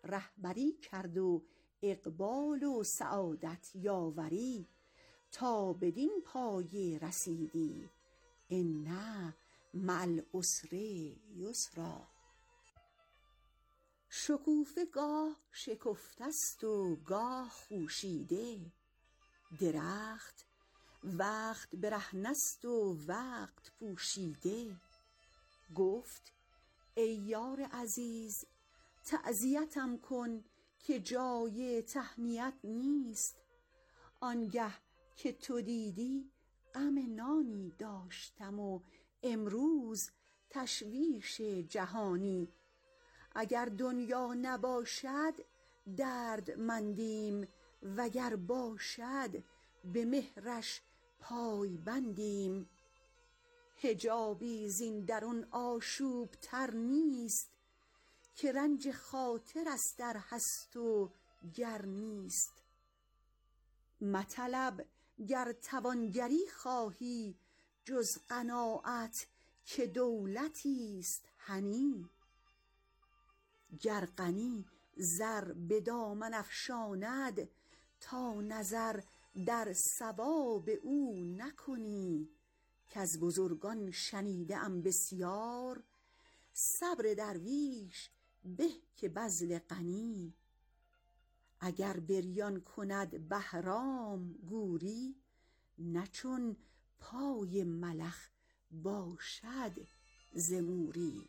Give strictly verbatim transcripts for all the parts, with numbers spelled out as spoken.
رهبری کرد و اقبال و سعادت یاوری، تا بدین پایه رسیدی ان مع العسر یسرا. شکوفه گاه شکفته است و گاه خوشیده، درخت وقت برهنه است و وقت پوشیده. گفت ای یار عزیز تعزیتم کن که جای تهنیت نیست، آنگه که تو دیدی غم نانی داشتم و امروز تشویش جهانی. اگر دنیا نباشد دردمندیم، وگر باشد به مهرش پای بندیم. حجابی زین درون آشوب تر نیست، که رنج خاطر است در هست و گر نیست. مطلب گر توانگری خواهی جز قناعت، که دولتی است هنی. گر غنی زر به دامن افشاند، تا نظر در ثواب او نکنی. کز بزرگان شنیده ام بسیار، صبر درویش به که بذل غنی. اگر بریان کند بهرام گوری، نه چون پای ملخ باشد ز موری.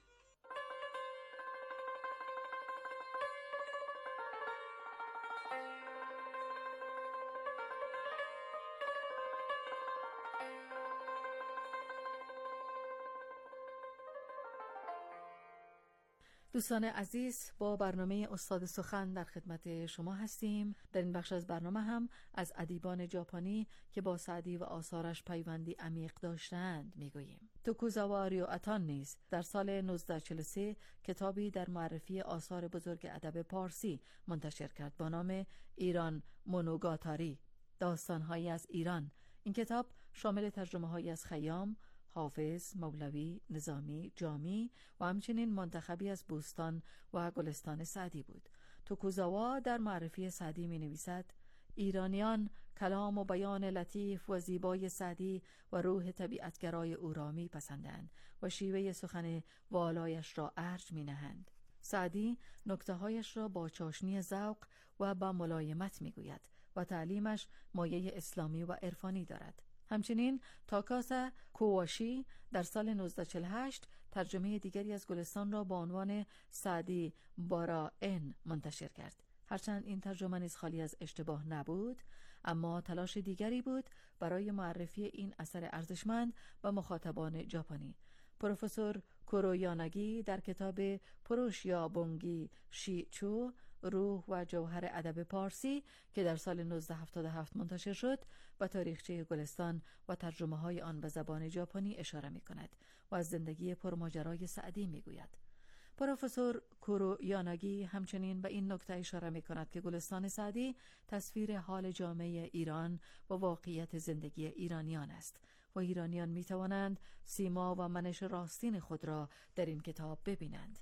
دوستان عزیز، با برنامه استاد سخن در خدمت شما هستیم. در این بخش از برنامه هم از ادیبان ژاپنی که با سعدی و آثارش پیوندی عمیق داشتند میگوییم. توکوزاوا ریوآتان نیز در سال نوزده چهل و سه کتابی در معرفی آثار بزرگ ادب پارسی منتشر کرد با نام ایران مونوگاتاری، داستانهایی از ایران. این کتاب شامل ترجمه‌هایی از خیام، حافظ، مولوی، نظامی، جامی و همچنین منتخبی از بوستان و گلستان سعدی بود. توکوزاوا در معرفی سعدی می نویسد: ایرانیان کلام و بیان لطیف و زیبای سعدی و روح طبیعتگرای او را می پسندند و شیوه سخن والایش را ارج می نهند. سعدی نکته‌هایش را با چاشنی ذوق و با ملایمت می گوید و تعلیمش مایه اسلامی و عرفانی دارد. همچنین تاکاسا کوواشی در سال نوزده چهل و هشت ترجمه دیگری از گلستان را با عنوان سعدی بارا ان منتشر کرد. هرچند این ترجمه نیز خالی از اشتباه نبود، اما تلاش دیگری بود برای معرفی این اثر ارزشمند و مخاطبان ژاپنی. پروفسور کورویاناگی در کتاب پروشیا بونگی شیچو، روح و جوهر ادب پارسی که در سال نوزده هفتاد و هفت منتشر شد، به تاریخچه گلستان و ترجمه های آن به زبان ژاپنی اشاره می کند و از زندگی پرماجرای سعدی می گوید. پروفسور کورویاناگی همچنین به این نکته اشاره می کند که گلستان سعدی تصویر حال جامعه ایران و واقعیت زندگی ایرانیان است و ایرانیان می توانند سیما و منش راستین خود را در این کتاب ببینند.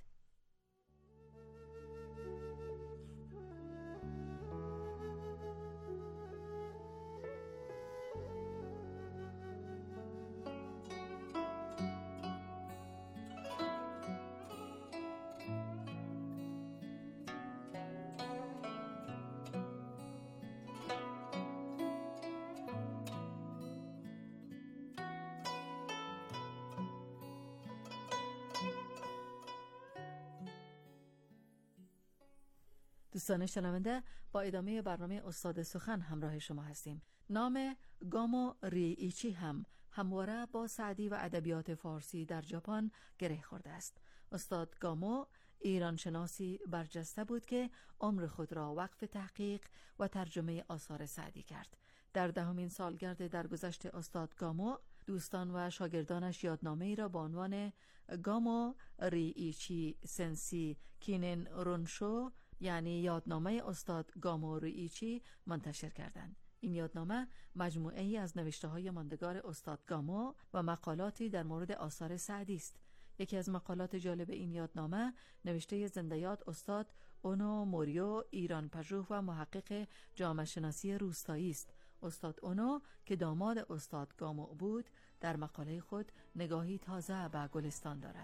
دوستان شنونده، با ادامه برنامه استاد سخن همراه شما هستیم. نام گامو ریایچی هم همواره با سعدی و ادبیات فارسی در ژاپن گره خورده است. استاد گامو ایران شناسی برجسته بود که عمر خود را وقف تحقیق و ترجمه آثار سعدی کرد. در دهمین سالگرد درگذشت استاد گامو، دوستان و شاگردانش یادنامه ای را با عنوان گامو ریایچی سنسی کینن رونشو، یعنی یادنامه استاد گامو ریایچی منتشر کردند. این یادنامه مجموعه ای از نوشته های ماندگار استاد گامو و مقالاتی در مورد آثار سعدی است. یکی از مقالات جالب این یادنامه نوشته زنده یاد استاد اونو موریو ایران پژوه و محقق جامعه شناسی روستایی است. استاد اونو که داماد استاد گامو بود در مقاله خود نگاهی تازه به گلستان دارد.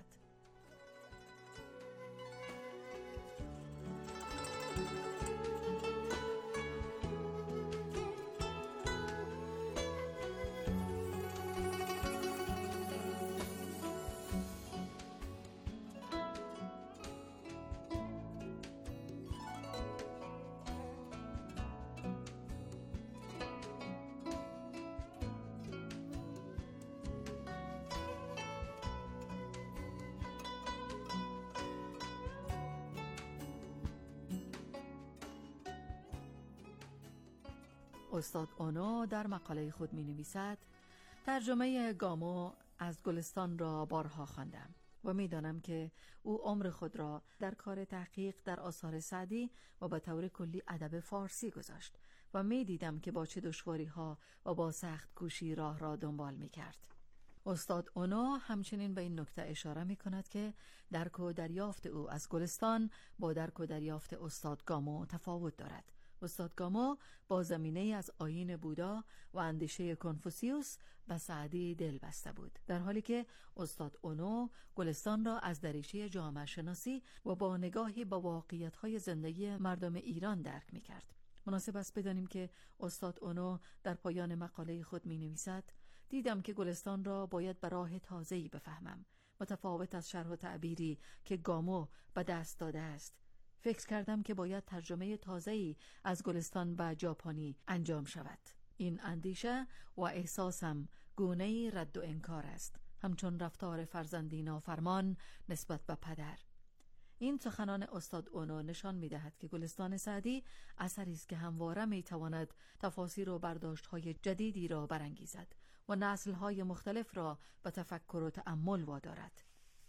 استاد اونو در مقاله خود می نویسد: ترجمه گامو از گلستان را بارها خواندم و می دانم که او عمر خود را در کار تحقیق در آثار سعدی و به طور کلی ادب فارسی گذاشت و می دیدم که با چه دشواری ها و با سخت کوشی راه را دنبال می کرد. استاد اونو همچنین به این نکته اشاره می کند که درک و دریافت او از گلستان با درک و دریافت استاد گامو تفاوت دارد. استاد گامو با زمینه از آیین بودا و اندیشه کنفوسیوس و سعدی دل بسته بود، در حالی که استاد اونو گلستان را از دریچه جامعه شناسی و با نگاهی به واقعیت‌های زندگی مردم ایران درک می‌کرد. مناسب است بدانیم که استاد اونو در پایان مقاله خود می‌نویسد: دیدم که گلستان را باید به راه تازه‌ای بفهمم، متفاوت از شرح و تعبیری که گامو به دست داده است. فکر کردم که باید ترجمه تازه‌ای از گلستان به ژاپنی انجام شود. این اندیشه و احساسم گونه‌ای رد و انکار است، همچون رفتار فرزندی نافرمان نسبت به پدر. این سخنان استاد اونو نشان می‌دهد که گلستان سعدی اثری است که همواره می‌تواند تفاسیر و برداشت‌های جدیدی را برانگیزد و نسل‌های مختلف را به تفکر و تأمل وادارد.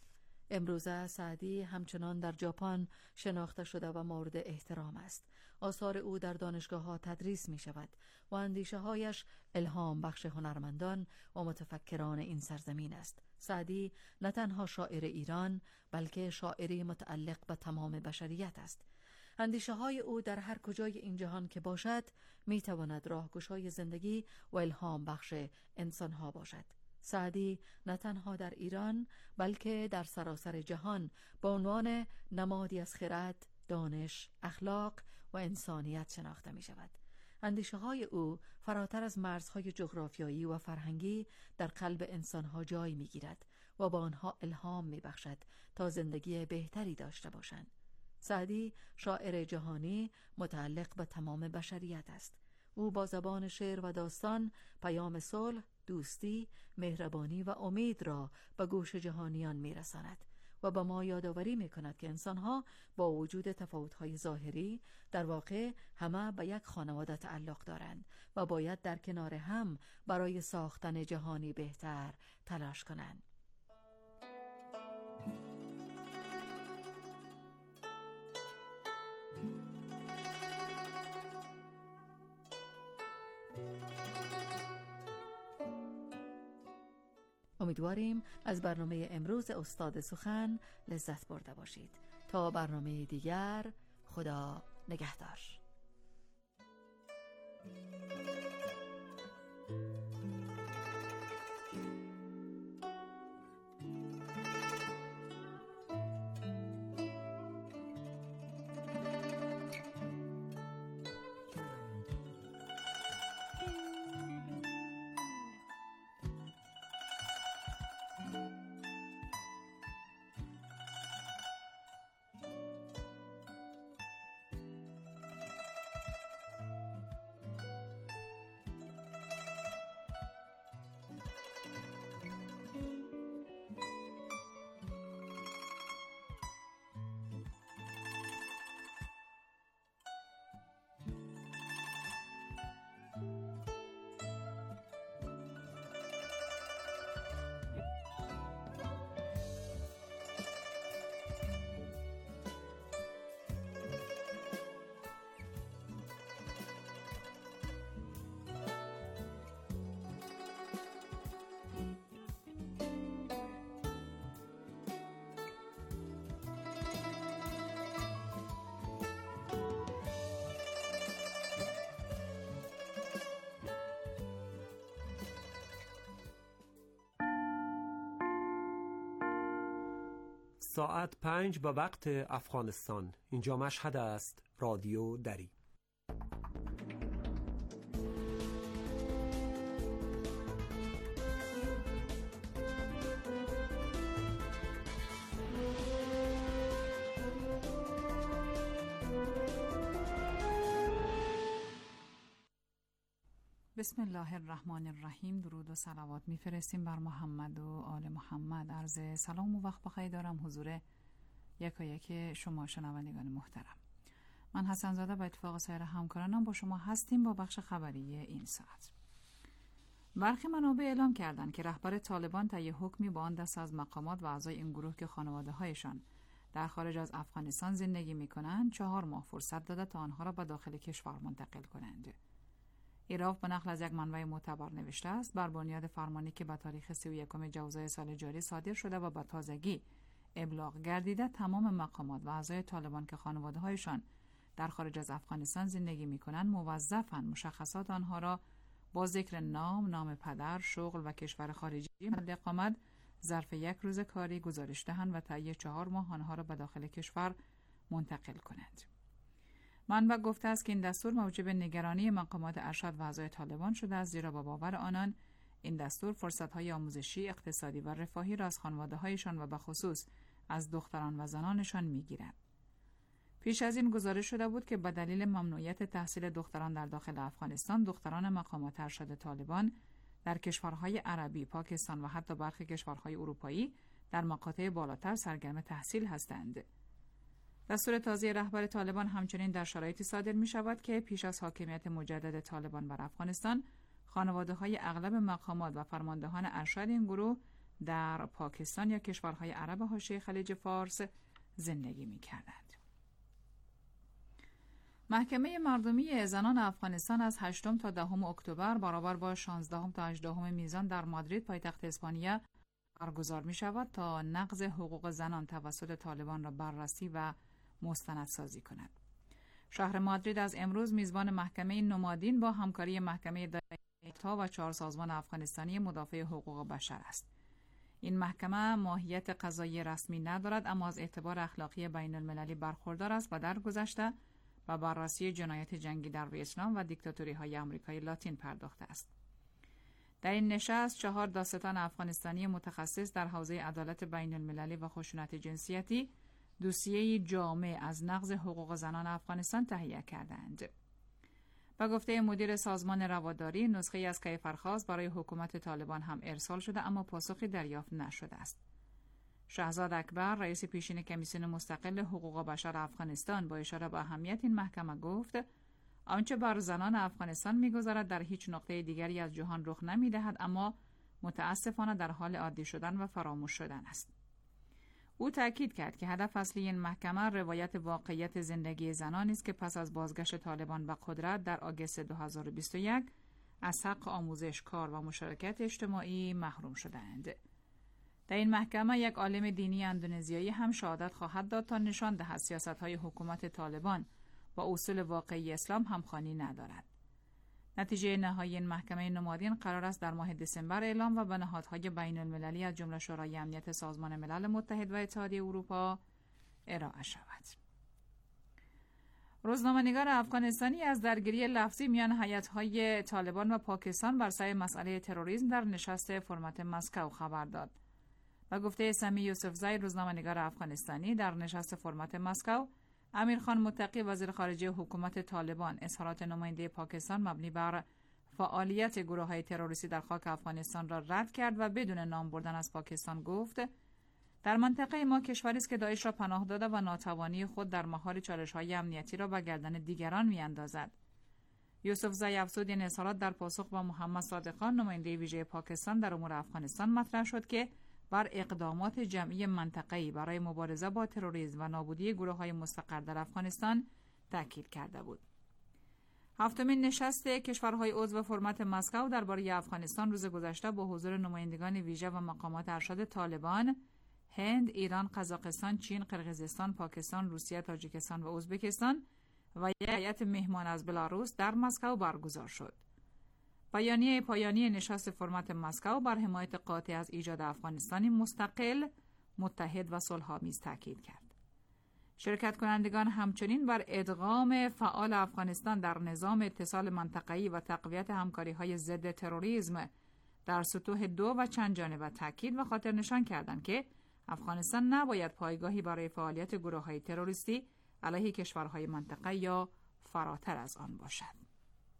امروزه سعدی همچنان در ژاپن شناخته شده و مورد احترام است. آثار او در دانشگاه‌ها تدریس می شود و اندیشه هایش الهام بخش هنرمندان و متفکران این سرزمین است. سعدی نه تنها شاعر ایران بلکه شاعری متعلق به تمام بشریت است. اندیشه های او در هر کجای این جهان که باشد می تواند راهگشای زندگی و الهام بخش انسان ها باشد. سعدی نه تنها در ایران بلکه در سراسر جهان با عنوان نمادی از خرد، دانش، اخلاق و انسانیت شناخته می شود. اندیشه های او فراتر از مرزهای جغرافیایی و فرهنگی در قلب انسانها جای می گیرد و با آنها الهام می بخشد تا زندگی بهتری داشته باشند. سعدی شاعر جهانی متعلق به تمام بشریت است. او با زبان شعر و داستان پیام صلح، دوستی، مهربانی و امید را به گوش جهانیان میرساند و به ما یادآوری میکند که انسانها با وجود تفاوت‌های ظاهری در واقع همه به یک خانواده تعلق دارند و باید در کنار هم برای ساختن جهانی بهتر تلاش کنند. امیدواریم از برنامه امروز استاد سخن لذت برده باشید. تا برنامه دیگر، خدا نگهدار. ساعت پنج به وقت افغانستان. اینجا مشهد است، رادیو دری. بسم الله الرحمن الرحیم. درود و صلوات میفرستیم بر محمد و آل محمد. عرض سلام و وقت بخیر دارم حضور یکایک شما شنوندگان محترم. من حسن زاده با اتفاق سایر همکارانم با شما هستیم با بخش خبری این ساعت. برخی منابع اعلام کردند که رهبر طالبان طی حکمی با آن دست از مقامات و اعضای این گروه که خانواده‌هایشان در خارج از افغانستان زندگی می‌کنند چهار ماه فرصت داده تا آنها را به داخل کشور منتقل کنند. ایراف به نقل از یک منبع معتبر نوشته است بر بنیاد فرمانی که به تاریخ سی و یکم جوزای سال جاری صادر شده و به تازگی ابلاغ گردیده، تمام مقامات و اعضای طالبان که خانواده‌هایشان در خارج از افغانستان زندگی می‌کنند موظفاند مشخصات آنها را با ذکر نام، نام پدر، شغل و کشور خارجی محل اقامت ظرف یک روز کاری گزارش دهند و طی چهار ماه آنها را به داخل کشور منتقل کنند. منبع گفته است که این دستور موجب نگرانی مقامات ارشد و اعضای طالبان شده است، زیرا با باور آنان این دستور فرصت‌های آموزشی، اقتصادی و رفاهی را از خانواده‌هایشان و به خصوص از دختران و زنانشان می‌گیرد. پیش از این گزارش شده بود که به دلیل ممنوعیت تحصیل دختران در داخل افغانستان، دختران مقامات ارشد طالبان در کشورهای عربی، پاکستان و حتی برخی کشورهای اروپایی در مقاطع بالاتر سرگرم تحصیل هستند. دستور تازه رهبر طالبان همچنین در شرایطی صادر می شود که پیش از حاکمیت مجدد طالبان بر افغانستان، خانواده‌های اغلب مقامات و فرماندهان ارشد این گروه در پاکستان یا کشورهای عرب حاشیه خلیج فارس زندگی می کردند. محکمه مردمی زنان افغانستان از هشتم تا دهم اکتبر برابر با شانزدهم تا هجدهم میزان در مادرید پایتخت اسپانیا برگزار می شود تا نقض حقوق زنان توسط طالبان را بررسی و مستندسازی کند. شهر مادرید از امروز میزبان محکمه نمادین با همکاری محکمه دادگاه و چهار سازمان افغانستانی مدافع حقوق بشر است. این محکمه ماهیت قضایی رسمی ندارد، اما از اعتبار اخلاقی بین المللی برخوردار است و در گذشته به بررسی جنایت جنگی در ویتنام و دیکتاتوری های آمریکای لاتین پرداخته است. در این نشست چهار دادستان افغانستانی متخصص در حوزه عدالت بین المللی و خشونت جنسیتی دوسیه‌ای جامع از نقض حقوق زنان افغانستان تهیه کردند. با گفته مدیر سازمان رواداری، نسخه از کیفرخواست برای حکومت طالبان هم ارسال شده اما پاسخی دریافت نشده است. شهزاد اکبر، رئیس پیشین کمیسیون مستقل حقوق بشر افغانستان، با اشاره به اهمیت این محکمه گفت آنچه بر زنان افغانستان می‌گذرد در هیچ نقطه دیگری از جهان رخ نمی‌دهد، اما متاسفانه در حال عادی شدن و فراموش شدن است. او تأکید کرد که هدف اصلی این محکمه روایت واقعیت زندگی زنانی است که پس از بازگشت طالبان به قدرت در آگوست دو هزار و بیست و یک از حق آموزش، کار و مشارکت اجتماعی محروم شدند. در این محکمه یک عالم دینی اندونزیایی هم شهادت خواهد داد تا نشان دهد سیاست‌های حکومت طالبان با اصول واقعی اسلام همخوانی ندارد. نتیجه نهایی این محکمه نمادین قرار است در ماه دسامبر اعلام و به نهادهای بین المللی از جمله شورای امنیت سازمان ملل متحد و اتحادیه اروپا ارائه شود. روزنامه‌نگار افغانستانی از درگیری لفظی میان هیئت‌های طالبان و پاکستان بر سر مسئله تروریسم در نشست فرمت مسکو خبر داد. و گفته سمی یوسفزای، روزنامه‌نگار افغانستانی، در نشست فرمت مسکو امیرخان متقی، وزیر خارجه حکومت طالبان، اظهارات نماینده پاکستان مبنی بر فعالیت گروه‌های تروریستی در خاک افغانستان را رد کرد و بدون نام بردن از پاکستان گفت در منطقه ما کشوری است که داعش را پناه داده و ناتوانی خود در مهار چالش‌های امنیتی را به گردن دیگران می‌اندازد. یوسفزای افزود این اظهارات در پاسخ با محمد صادق خان، نماینده ویژه پاکستان در امور افغانستان، مطرح شد که بر اقدامات جمعی منطقه‌ای برای مبارزه با تروریسم و نابودی گروه‌های مستقر در افغانستان تاکید کرده بود. هفتمین نشست کشورهای عضو فرمت مسکو درباره افغانستان روز گذشته با حضور نمایندگان ویژه و مقامات ارشد طالبان، هند، ایران، قزاقستان، چین، قرقیزستان، پاکستان، روسیه، تاجیکستان و ازبکستان و یک هیئت مهمان از بلاروس در مسکو برگزار شد. بیانیه پایانی نشست فرمت مسکو بر حمایت قاطع از ایجاد افغانستانی مستقل، متحد و صلح‌آمیز تاکید کرد. شرکت کنندگان همچنین بر ادغام فعال افغانستان در نظام اتصال منطقه‌ای و تقویت همکاری‌های ضد تروریسم در سطوح دو و چند جانبه تاکید و خاطر نشان کردند که افغانستان نباید پایگاهی برای فعالیت گروه‌های تروریستی علیه کشورهای منطقه یا فراتر از آن باشد.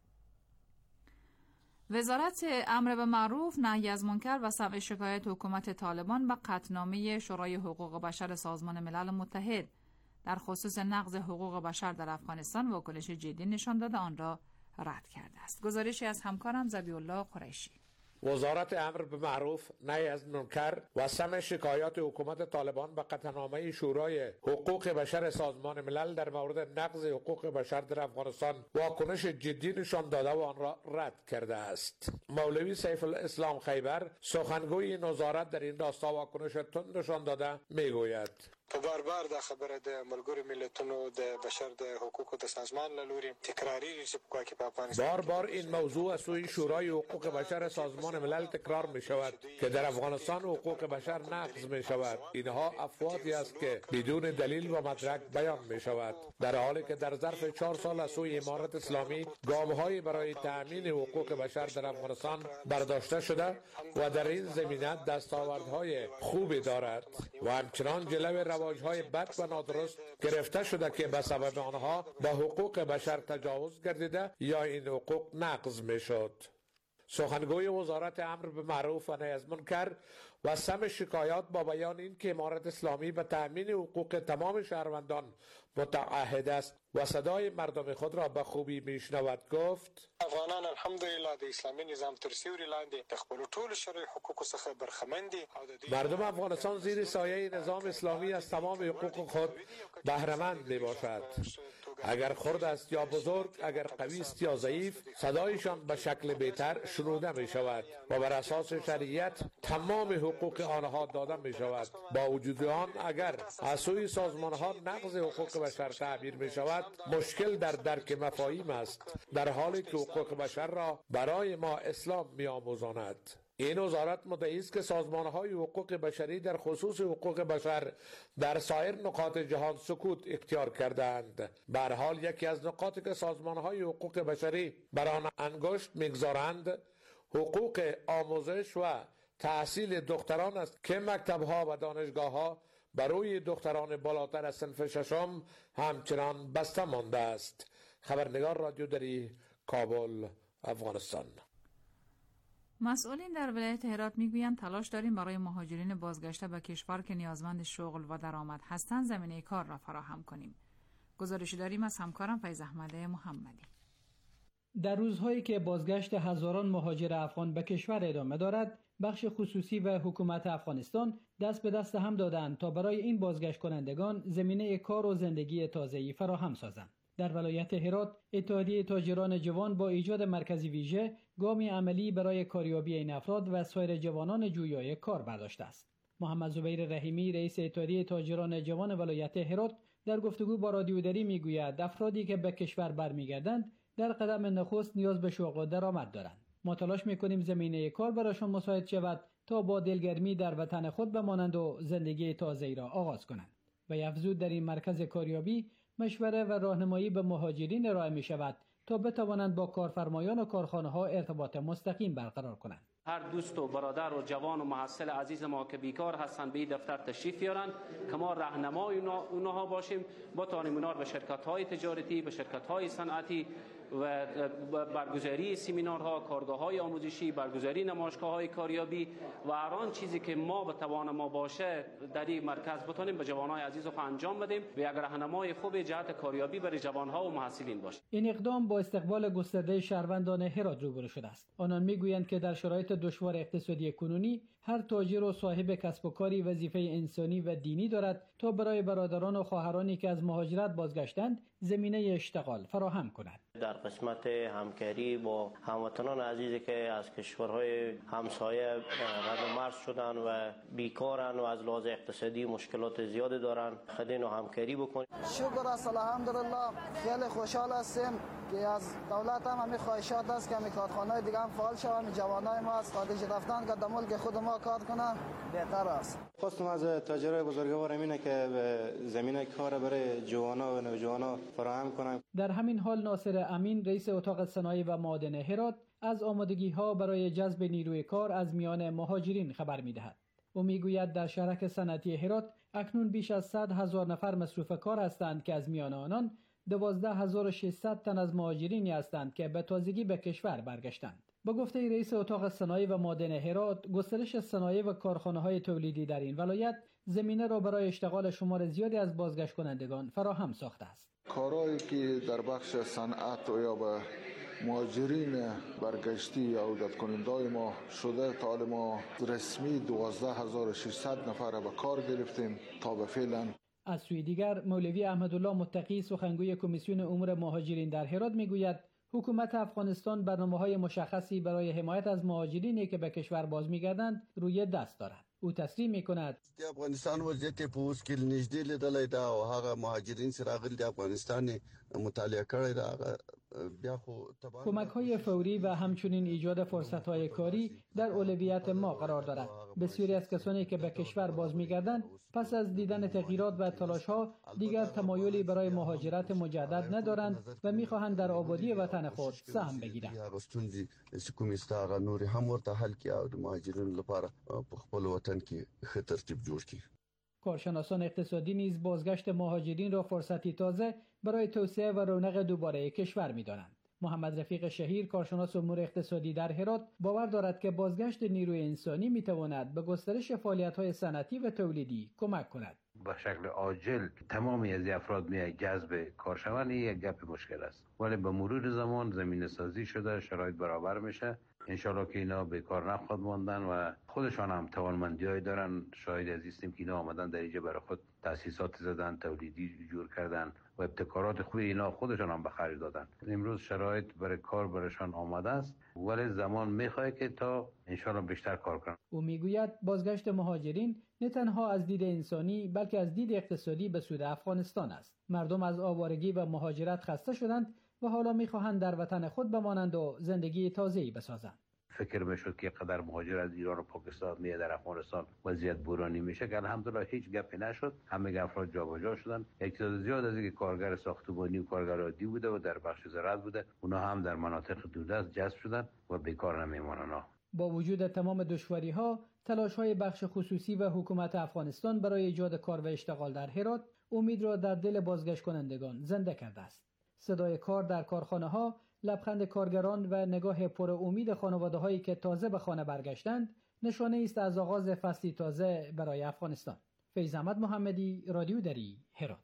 وزارت امر به معروف، نهی از منکر و سمع شکایت حکومت طالبان به قطعنامه شورای حقوق بشر سازمان ملل متحد در خصوص نقض حقوق بشر در افغانستان واکنش جدی نشان داده آن را رد کرده است. گزارشی از همکارم ذبیح‌الله قریشی. وزارت امر به معروف، نهی از منکر و سمع شکایات حکومت طالبان به قطعنامه شورای حقوق بشر سازمان ملل در مورد نقض حقوق بشر در افغانستان واکنش جدی نشان داده و آن را رد کرده است. مولوی سیف الاسلام خیبر، سخنگوی این وزارت، در این راستا واکنش تند نشان داده میگوید: په بار بار دا خبره د ملګرو ملتونو د بشر د حقوقو د سازمان له لوري تکراریږي چې په کې په افغانستان بار بار این موضوع از سوی شورای حقوق بشر سازمان ملل تکرار می شود که در افغانستان حقوق بشر نقض می شود. اینها افواهی است که بدون دلیل و مدرک بیان می شود، در حالی که در ظرف چهار سال از سوی امارت اسلامی گام‌هایی برای تأمین حقوق بشر در افغانستان برداشته شده و در این زمینه دستاوردهای خوبی دارد و همچنان جلوی رواج‌های بد و نادرست گرفته شده که به سبب آنها به حقوق بشر تجاوز گردیده یا این حقوق نقض میشد. سخنگوی وزارت امر به معروف و نهی از منکر و سمع شکایات با بیان این که امارت اسلامی به تأمین حقوق تمام شهروندان متعهد است و صدای مردم خود را به خوبی میشنود گفت: افغانان الحمدلله د اسلامي نظام تر سیوري لاندې د خپل ټولو شرعي حقوقو څخه برخمن دي. مردم افغانستان زیر سایه نظام اسلامی از تمام حقوق خود بهره‌مند میباشد. اگر خرد است یا بزرگ، اگر قوی است یا ضعیف، صدایشان به شکل بهتر شنوده می شود و بر اساس شریعت تمام حقوق آنها داده می شود. با وجود آن اگر از سوی سازمان ها نقض حقوق بشر تعبیر می شود، مشکل در درک مفاهیم است، در حالی که حقوق بشر را برای ما اسلام می آموزاند. این وزارت مدعی است که سازمان‌های حقوق بشری در خصوص حقوق بشر در سایر نقاط جهان سکوت اختیار کردند. به هر حال یکی از نقاطی که سازمان‌های حقوق بشری بر آن انگشت می‌گذارند حقوق آموزش و تحصیل دختران است که مکتب‌ها و دانشگاه‌ها برای دختران بالاتر از صنف ششم همچنان بسته مانده است. خبرنگار رادیو دری، کابل، افغانستان. مسئولین در ولایت هرات میگویند تلاش داریم برای مهاجرین بازگشته به کشور که نیازمند شغل و درآمد هستند زمینه کار را فراهم کنیم. گزارشی داریم از همکارم فیض احمد محمدی. در روزهایی که بازگشت هزاران مهاجر افغان به کشور ادامه دارد، بخش خصوصی و حکومت افغانستان دست به دست هم دادند تا برای این بازگشت کنندگان زمینه کار و زندگی تازه‌ای فراهم سازند. در ولایت هرات، اتحادیه تاجران جوان با ایجاد مرکزی ویژه گامی عملی برای کاریابی این افراد و سایر جوانان جویای کار برداشته است. محمد زبیر رحیمی، رئیس اتحادیه تاجران جوان ولایت هرات، در گفتگو با رادیو دری میگوید افرادی که به کشور برمیگردند در قدم نخست نیاز به شغل و درآمد دارند. ما تلاش میکنیم زمینه کار برایشان مساعد شود تا با دلگرمی در وطن خود بمانند و زندگی تازه‌ای را آغاز کنند. و افزود در این مرکز کاریابی مشوره و راهنمایی به مهاجرین ارائه می شود تا بتوانند با کارفرمایان و کارخانه ها ارتباط مستقیم برقرار کنند. هر دوست و برادر و جوان و محصل عزیز ما که بیکار هستند به این دفتر تشریف بیارند که ما راهنمای اونها باشیم، بتوانیم اونها به شرکت‌های تجارتی، به شرکت‌های صنعتی و برگزاری سمینارها، کارگاه‌های آموزشی، برگزاری نمایشگاه‌های کاریابی و هر آن چیزی که ما به توان ما باشه در این مرکز بتونیم به جوانان عزیز خود انجام بدیم و یک راهنمای خوب جهت کاریابی برای جوان‌ها و محصلین باشه. این اقدام با استقبال گسترده شهروندان هرات روبرو شده است. آنان میگویند که در شرایط دشوار اقتصادی کنونی هر تاجر و صاحب کسب و کاری وظیفه انسانی و دینی دارد تا برای برادران و خواهرانی که از مهاجرت بازگشتند زمینه اشتغال فراهم کند. در قسمت همکاری با هموطنان عزیزی که از کشورهای همسایه رد و مرز شدن و بیکارن و از لحاظ اقتصادی مشکلات زیادی دارن، خدین و همکاری بکنیم. شکر است، الحمدلله خیلی خوشحال هستیم که از دولت هم همین خواهشات است که همین کارخانه‌های دیگه هم فعال شوند، همین جوانای ما از خارج رفتن که در ملک خود ما کار کنن بهتر است. خواستم از تاجرای بزرگوار اینه که زمینه کار برای جوانا و نوجوانا فراهم کنند. در همین حال ناصر امین رئیس اتاق صنایع و معادن هرات از آمادگی‌ها برای جذب نیروی کار از میان مهاجرین خبر می‌دهد. او میگوید در شهرک صنعتی هرات اکنون بیش از صد هزار نفر مصروف کار هستند که از میان آنان دوازده هزار و ششصد تن از مهاجرینی هستند که به تازگی به کشور برگشتند. با گفته رئیس اتاق صنایع و معادن هرات، گسترش صنایع و کارخانه‌های تولیدی در این ولایت زمینه را برای اشتغال شمار زیادی از بازگشت کنندگان فراهم ساخته است. کارهایی که در بخش صنعت یا به مهاجرین برگشتی یا عودت کننده‌های ما شده تا ما رسمی دوازده هزار و ششصد نفر را به کار گرفتیم تا به فعلا. از سوی دیگر مولوی احمدالله متقی سخنگوی کمیسیون امور مهاجرین در هرات میگوید حکومت افغانستان برنامه‌های مشخصی برای حمایت از مهاجرینی که به کشور باز می‌گردند روی دست دارد. او تصریح می‌کند افغانستان وضعیت په اوس کې نږدې لیدلای دا او هغه مهاجرین چې راغلي د افغانستان مطالعه کړی دا هغه بیا خو کمک‌های فوری و همچنین ایجاد فرصت‌های کاری در اولویت ما قرار دارد. بسیاری از کسانی که به کشور باز می‌گردند پس از دیدن تغییرات و تلاش‌ها دیگر تمایلی برای مهاجرت مجدد ندارند و می‌خواهند در آبادی وطن خود سهم بگیرند. چې کومې ستا هغه نورې هم ورته حل کړي او د مهاجرینو لپاره په خپل وطن کې ښه ترتیب جوړ کړي. کارشناسان اقتصادی نیز بازگشت مهاجرین را فرصتی تازه برای توسعه و رونق دوباره کشور می‌دانند. محمد رفیق شهیر کارشناس امور اقتصادی در هرات باور دارد که بازگشت نیروی انسانی می‌تواند به گسترش فعالیت‌های صنعتی و تولیدی کمک کند. به شکل عاجل تمامی از افراد می جذب کار شوند یک گپ مشکل است، ولی به مرور زمان زمینه سازی شده، شرایط برابر میشه. انشالله که اینا بیکار نخواهد ماندن و خودشان هم توانمندی‌هایی دارن. شاید عزیزیم که اینا آمدن در اینجا برای خود تأسیسات زدن، تولیدی جور کردن و ابتکارات خوبی اینا خودشان هم به خرج دادن. امروز شرایط برای کار برایشان آماده است، ولی زمان میخواد که تا انشالله بیشتر کار کنن. او میگوید بازگشت مهاجرین نه تنها از دید انسانی بلکه از دید اقتصادی به سود افغانستان است. مردم از آوارگی و مهاجرت خسته شدند و حالا میخواهند در وطن خود بمانند و زندگی تازه‌ای بسازند. فکر میشد که قدر مهاجر از ایران و پاکستان میاد در افغانستان وضعیت بحرانی میشه که الحمدلله هیچ گپی نشد. همه افراد جابجا شدن. یک تعداد زیاد از اینکه کارگر ساختمانی و کارگر عادی بوده و در بخش زراعت بوده، اونها هم در مناطق دوردست جذب شدن و بیکار نمیمونن. با وجود تمام دشواری‌ها، تلاش‌های بخش خصوصی و حکومت افغانستان برای ایجاد کار و اشتغال در هرات امید را در دل بازگشت کنندگان زنده کرده است. صدای کار در کارخانه‌ها، لبخند کارگران و نگاه پر امید خانواده‌هایی که تازه به خانه برگشتند نشانه است از آغاز فصلی تازه برای افغانستان. فیض احمد محمدی، رادیو دری، هرات.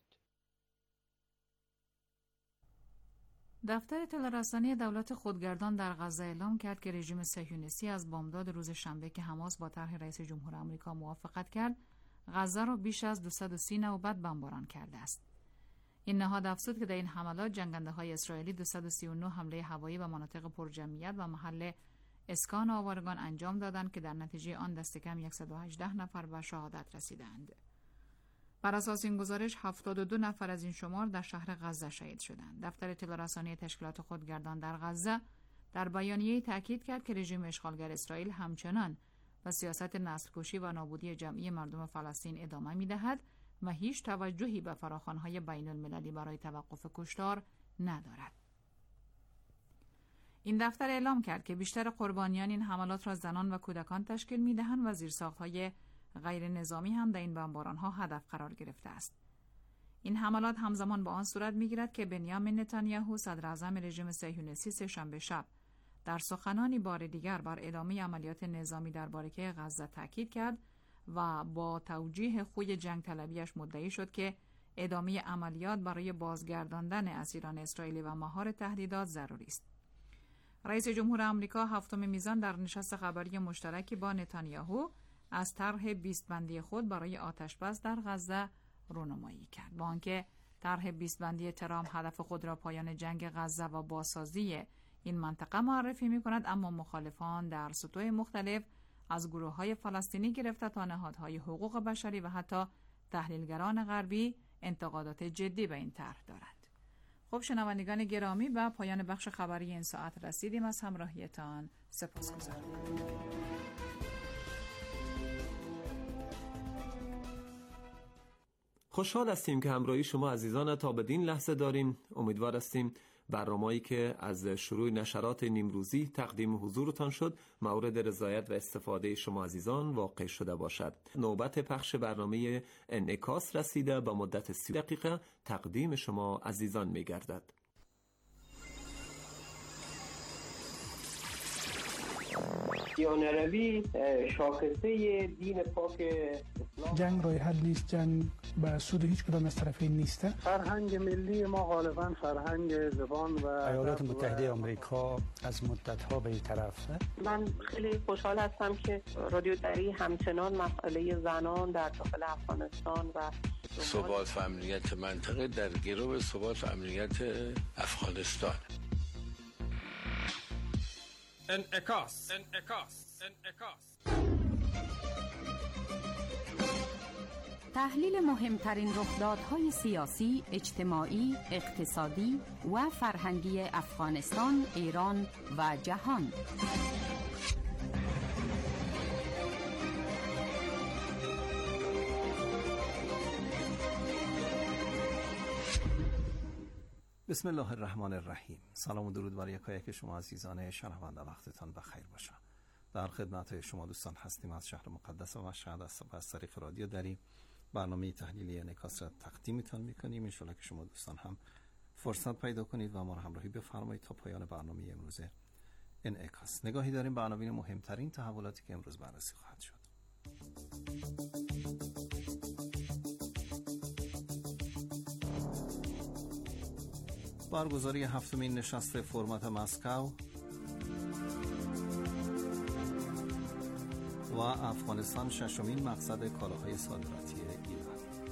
دفتر اطلاع رسانی دولت خودگردان در غزه اعلام کرد که رژیم صهیونیستی از بامداد روز شنبه که حماس با طرح رئیس جمهور آمریکا موافقت کرد، غزه را بیش از دویست و سی نوبت بمباران کرده است. این نهاد افزود که در این حملات جنگنده‌های اسرائیلی دویست و سی و نه حمله هوایی و مناطق پرجمعیت و محل اسکان آوارگان انجام دادند که در نتیجه آن دست کم صد و هجده نفر به شهادت رسیدند. بر اساس این گزارش هفتاد و دو نفر از این شمار در شهر غزه شهید شدند. دفتر اطلاع رسانی تشکیلات خودگردان در غزه در بیانیه‌ای تاکید کرد که رژیم اشغالگر اسرائیل همچنان به سیاست نسل‌کشی و نابودی جمعی مردم فلسطین ادامه می‌دهد و هیچ توجهی به فراخوان‌های بین‌المللی برای توقف کشتار ندارد. این دفتر اعلام کرد که بیشتر قربانیان این حملات را زنان و کودکان تشکیل می‌دهند و زیرساخت‌های غیر نظامی هم در این بمباران‌ها هدف قرار گرفته است. این حملات همزمان با آن صورت می‌گیرد که بنیامین نتانیاهو صدر اعظم رژیم صهیونیستی سه‌شنبه شب در سخنانی بار دیگر بر ادامه عملیات نظامی در باریکه غزه تاکید کرد و با توجیه خوی جنگ طلبیش مدعی شد که ادامه عملیات برای بازگرداندن اسیران اسرائیلی و مهار تهدیدات ضروری است. رئیس جمهور آمریکا هفتم میزان در نشست خبری مشترکی با نتانیاهو از طرح بیست بندی خود برای آتش‌بس در غزه رونمایی کرد، با آنکه طرح بیست بندی ترامپ هدف خود را پایان جنگ غزه و بازسازی این منطقه معرفی می کند، اما مخالفان در سطوح مختلف از گروه‌های فلسطینی گرفته تا نهادهای حقوق بشری و حتی تحلیلگران غربی انتقادات جدی به این طرح دارند. خب شنوندگان گرامی، به پایان بخش خبری این ساعت رسیدیم. از همراهیتان سپاسگزارم. خوشحال هستیم که همراهی شما عزیزان تا بدین لحظه داریم. امیدوار هستیم برنامه‌ای که از شروع نشرات نیمروزی تقدیم حضورتان شد مورد رضایت و استفاده شما عزیزان واقع شده باشد. نوبت پخش برنامه انعکاس رسیده، با مدت سی دقیقه تقدیم شما عزیزان می‌گردد. دیانروی شاخصه دین پاک اسلام. جنگ راه حل نیست، جنگ به سود هیچ کدام از طرفین نیست. فرهنگ ملی ما غالبا فرهنگ زبان و ایالات متحده آمریکا از مدت‌ها به این طرف. من خیلی خوشحال هستم که رادیو دری همچنان مسئله زنان در داخل افغانستان و ثبات و امنیت منطقه در گرو ثبات و امنیت افغانستان. انعکاس انعکاس انعکاس تحلیل مهمترین رخدادهای سیاسی، اجتماعی، اقتصادی و فرهنگی افغانستان، ایران و جهان. بسم الله الرحمن الرحیم. سلام و درود بر یکایک شما عزیزان شنونده، وقتتان بخیر باشه. در خدمت شما دوستان هستیم از شهر مقدس و مشهد از طریق رادیو دری برنامه تحلیلی انعکاس را تقدیمتان میکنیم. ان شاءالله که شما دوستان هم فرصت پیدا کنید و ما را همراهی بفرمایید تا پایان برنامه امروز انعکاس. نگاهی داریم به عناوین مهمترین تحولاتی که امروز بررسی خواهد شد. برگزاری هفتمین نشست فرمت مسکو و افغانستان ششمین مقصد کالاهای صادراتی ایران.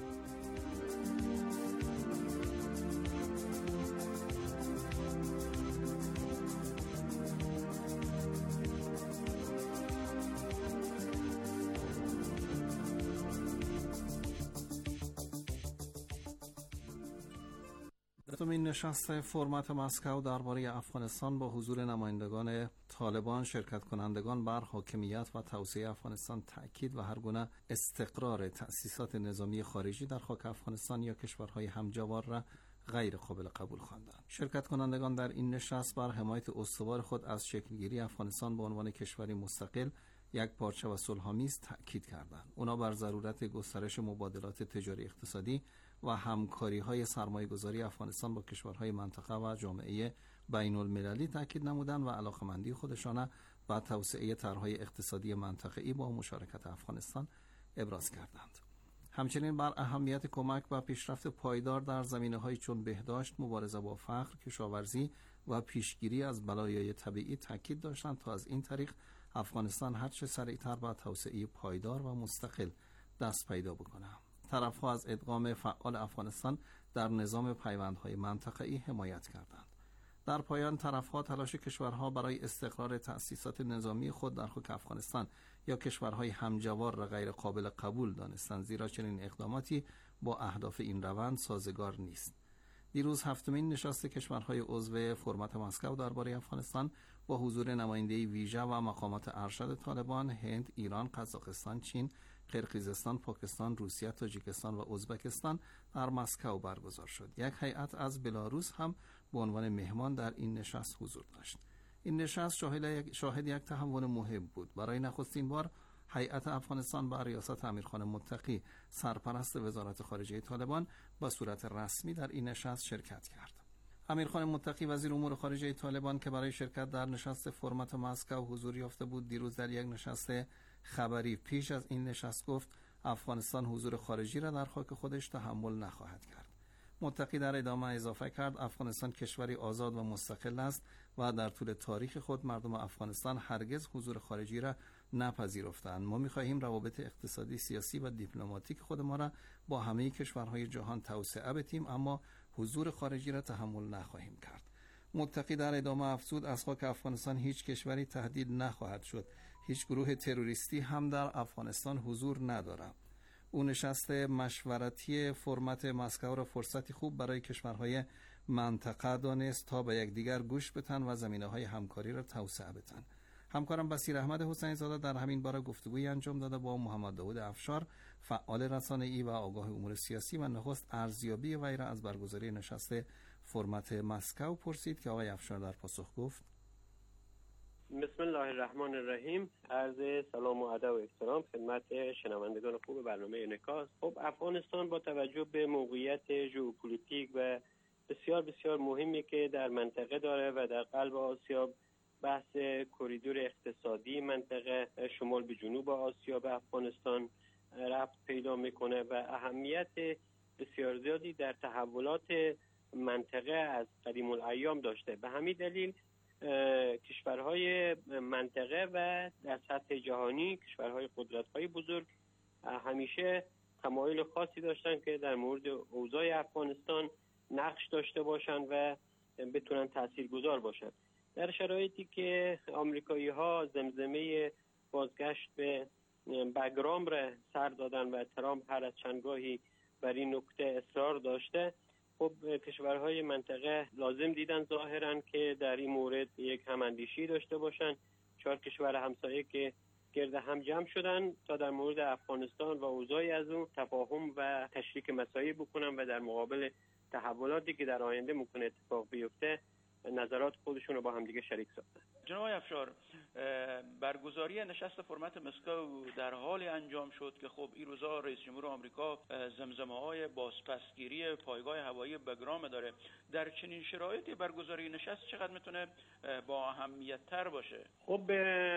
هفتمین نشست فرمت مسکو درباره افغانستان با حضور نمایندگان طالبان، شرکت کنندگان بر حاکمیت و توسعه افغانستان تأکید و هر گونه استقرار تأسیسات نظامی خارجی در خاک افغانستان یا کشورهای همجوار را غیر قابل قبول خواندند. شرکت کنندگان در این نشست بر حمایت استوار خود از شکلگیری افغانستان به عنوان کشوری مستقل، یک پارچه و صلح‌آمیز تأکید کردند. اونا بر ضرورت گسترش مبادلات تجاری اقتصادی و همکاری‌های سرمایه‌گذاری افغانستان با کشورهای منطقه و جامعه بین‌المللی تاکید نمودند و علاقه‌مندی خودشان به توسعه طرح‌های اقتصادی منطقه‌ای با مشارکت افغانستان ابراز کردند. همچنین بر اهمیت کمک و پیشرفت پایدار در زمینه‌های چون بهداشت، مبارزه با فقر، کشاورزی و پیشگیری از بلایای طبیعی تاکید داشتند تا از این طریق افغانستان هرچه سریعتر به توسعه پایدار و مستقل دست پیدا بکنه. طرف‌ها از ادغام فعال افغانستان در نظام پیوندهای منطقه‌ای حمایت کردند. در پایان طرف‌ها تلاش کشورها برای استقرار تأسیسات نظامی خود در خاک افغانستان یا کشورهای همجوار را غیر قابل قبول دانستند، زیرا چنین اقداماتی با اهداف این روند سازگار نیست. دیروز هفتمین نشست کشورهای عضو فرمت مسکو درباره افغانستان با حضور نماینده ویژه و مقامات ارشد طالبان، هند، ایران، قزاقستان، چین، قرقیزستان، پاکستان، روسیه، تاجیکستان و ازبکستان در مسکو برگزار شد. یک هیئت از بلاروس هم به عنوان مهمان در این نشست حضور داشت. این نشست شاهد یک, شاهد یک تحول مهم بود. برای نخستین بار هیئت افغانستان با ریاست امیرخان متقی، سرپرست وزارت خارجه طالبان، به صورت رسمی در این نشست شرکت کرد. امیرخان متقی وزیر امور خارجه طالبان که برای شرکت در نشست فرمت مسکو حضور یافته بود، دیروز در یک نشست خبری پیش از این نشست گفت افغانستان حضور خارجی را در خاک خودش تحمل نخواهد کرد. متقی در ادامه اضافه کرد افغانستان کشوری آزاد و مستقل است و در طول تاریخ خود مردم افغانستان هرگز حضور خارجی را نپذیرفتند. ما می‌خواهیم روابط اقتصادی، سیاسی و دیپلماتیک خود ما را با همه کشورهای جهان توسعه بدیم، اما حضور خارجی را تحمل نخواهیم کرد. متقی در ادامه افزود از خاک افغانستان هیچ کشوری تهدید نخواهد شد. هیچ گروه تروریستی هم در افغانستان حضور ندارد. او نشست مشورتی فرمت مسکو را فرصتی خوب برای کشورهای منطقه دانست تا به یکدیگر گوش بدن و زمینه‌های همکاری را توسعه بدن. همکارم بصیر احمد حسین زاده در همین باره گفتگویی انجام داده با محمد داود افشار، فعال رسانه‌ای و آگاه امور سیاسی، و نخست ارزیابی وی را از برگزاری نشست فرمت مسکو پرسید که آقای افشار در پاسخ گفت: بسم الله الرحمن الرحیم. عرض سلام و ادب و احترام خدمت شنوندگان خوب برنامه انعکاس. خب افغانستان با توجه به موقعیت ژئوپلیتیک و بسیار بسیار مهمی که در منطقه داره و در قلب آسیا، بحث کریدور اقتصادی منطقه شمال به جنوب آسیا به افغانستان ربط پیدا میکنه و اهمیت بسیار زیادی در تحولات منطقه از قدیم الایام داشته. به همین دلیل کشورهای منطقه و در سطح جهانی، کشورهای قدرت‌های بزرگ همیشه تمایل خاصی داشتن که در مورد اوضاع افغانستان نقش داشته باشن و بتونن تاثیرگذار باشن. در شرایطی که آمریکایی‌ها زمزمه بازگشت به بگرام را سر دادن و ترامپ هر از چندگاهی بر این نکته اصرار داشته، خب کشورهای منطقه لازم دیدن ظاهراً که در این مورد یک هماندیشی داشته باشن. چهار کشور همسایه که گرد هم جمع شدن تا در مورد افغانستان و اوضاعی از اون تفاهم و تشریک مسائل بکنن و در مقابل تحولاتی که در آینده ممکن اتفاق بیفته نظرات خودشون رو با هم دیگه شریک ساختن. جناب افشار، برگزاری نشست فرمت مسکو در حال انجام شد که خب این روزا رئیس جمهور آمریکا زمزمه‌های بازپسگیری پایگاه هوایی بگرام داره. در چنین شرایطی برگزاری نشست چقدر میتونه با اهمیت تر باشه؟ خب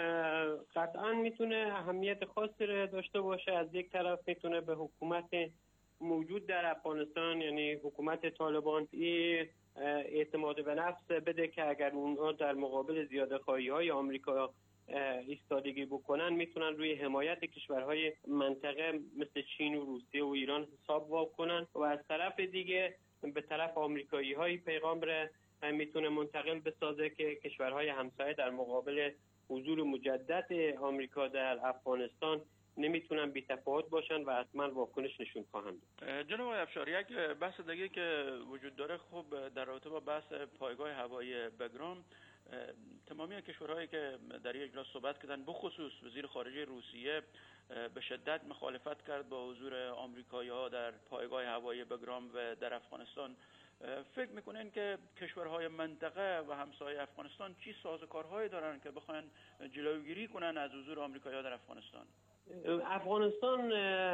قطعا میتونه اهمیت خاصی داشته باشه. از یک طرف میتونه به حکومت موجود در افغانستان، یعنی حکومت طالبان، این اعتماد به نفس بده که اگر اونها در مقابل زیاده‌خواهی‌های آمریکا ایستادگی بکنن میتونن روی حمایت کشورهای منطقه مثل چین و روسیه و ایران حساب وا کنن و از طرف دیگه به طرف آمریکایی‌های پیغام را میتونه منتقل بسازه که کشورهای همسایه در مقابل حضور مجدد آمریکا در افغانستان نمیتونن بی‌تفاوت باشن و حتما واکنش نشون خواهند داد. جناب افشار، یک بحث دیگه که وجود داره خب در رابطه با بحث پایگاه هوایی بگرام، تمامی کشورهایی که در یک اجلاس صحبت کردن، بخصوص وزیر خارجه روسیه به شدت مخالفت کرد با حضور آمریکایی‌ها در پایگاه هوایی بگرام و در افغانستان. فکر میکنین که کشورهای منطقه و همسایه افغانستان چی سازوکارهایی دارن که بخواین جلوگیری کنن از حضور آمریکایی‌ها در افغانستان؟ افغانستان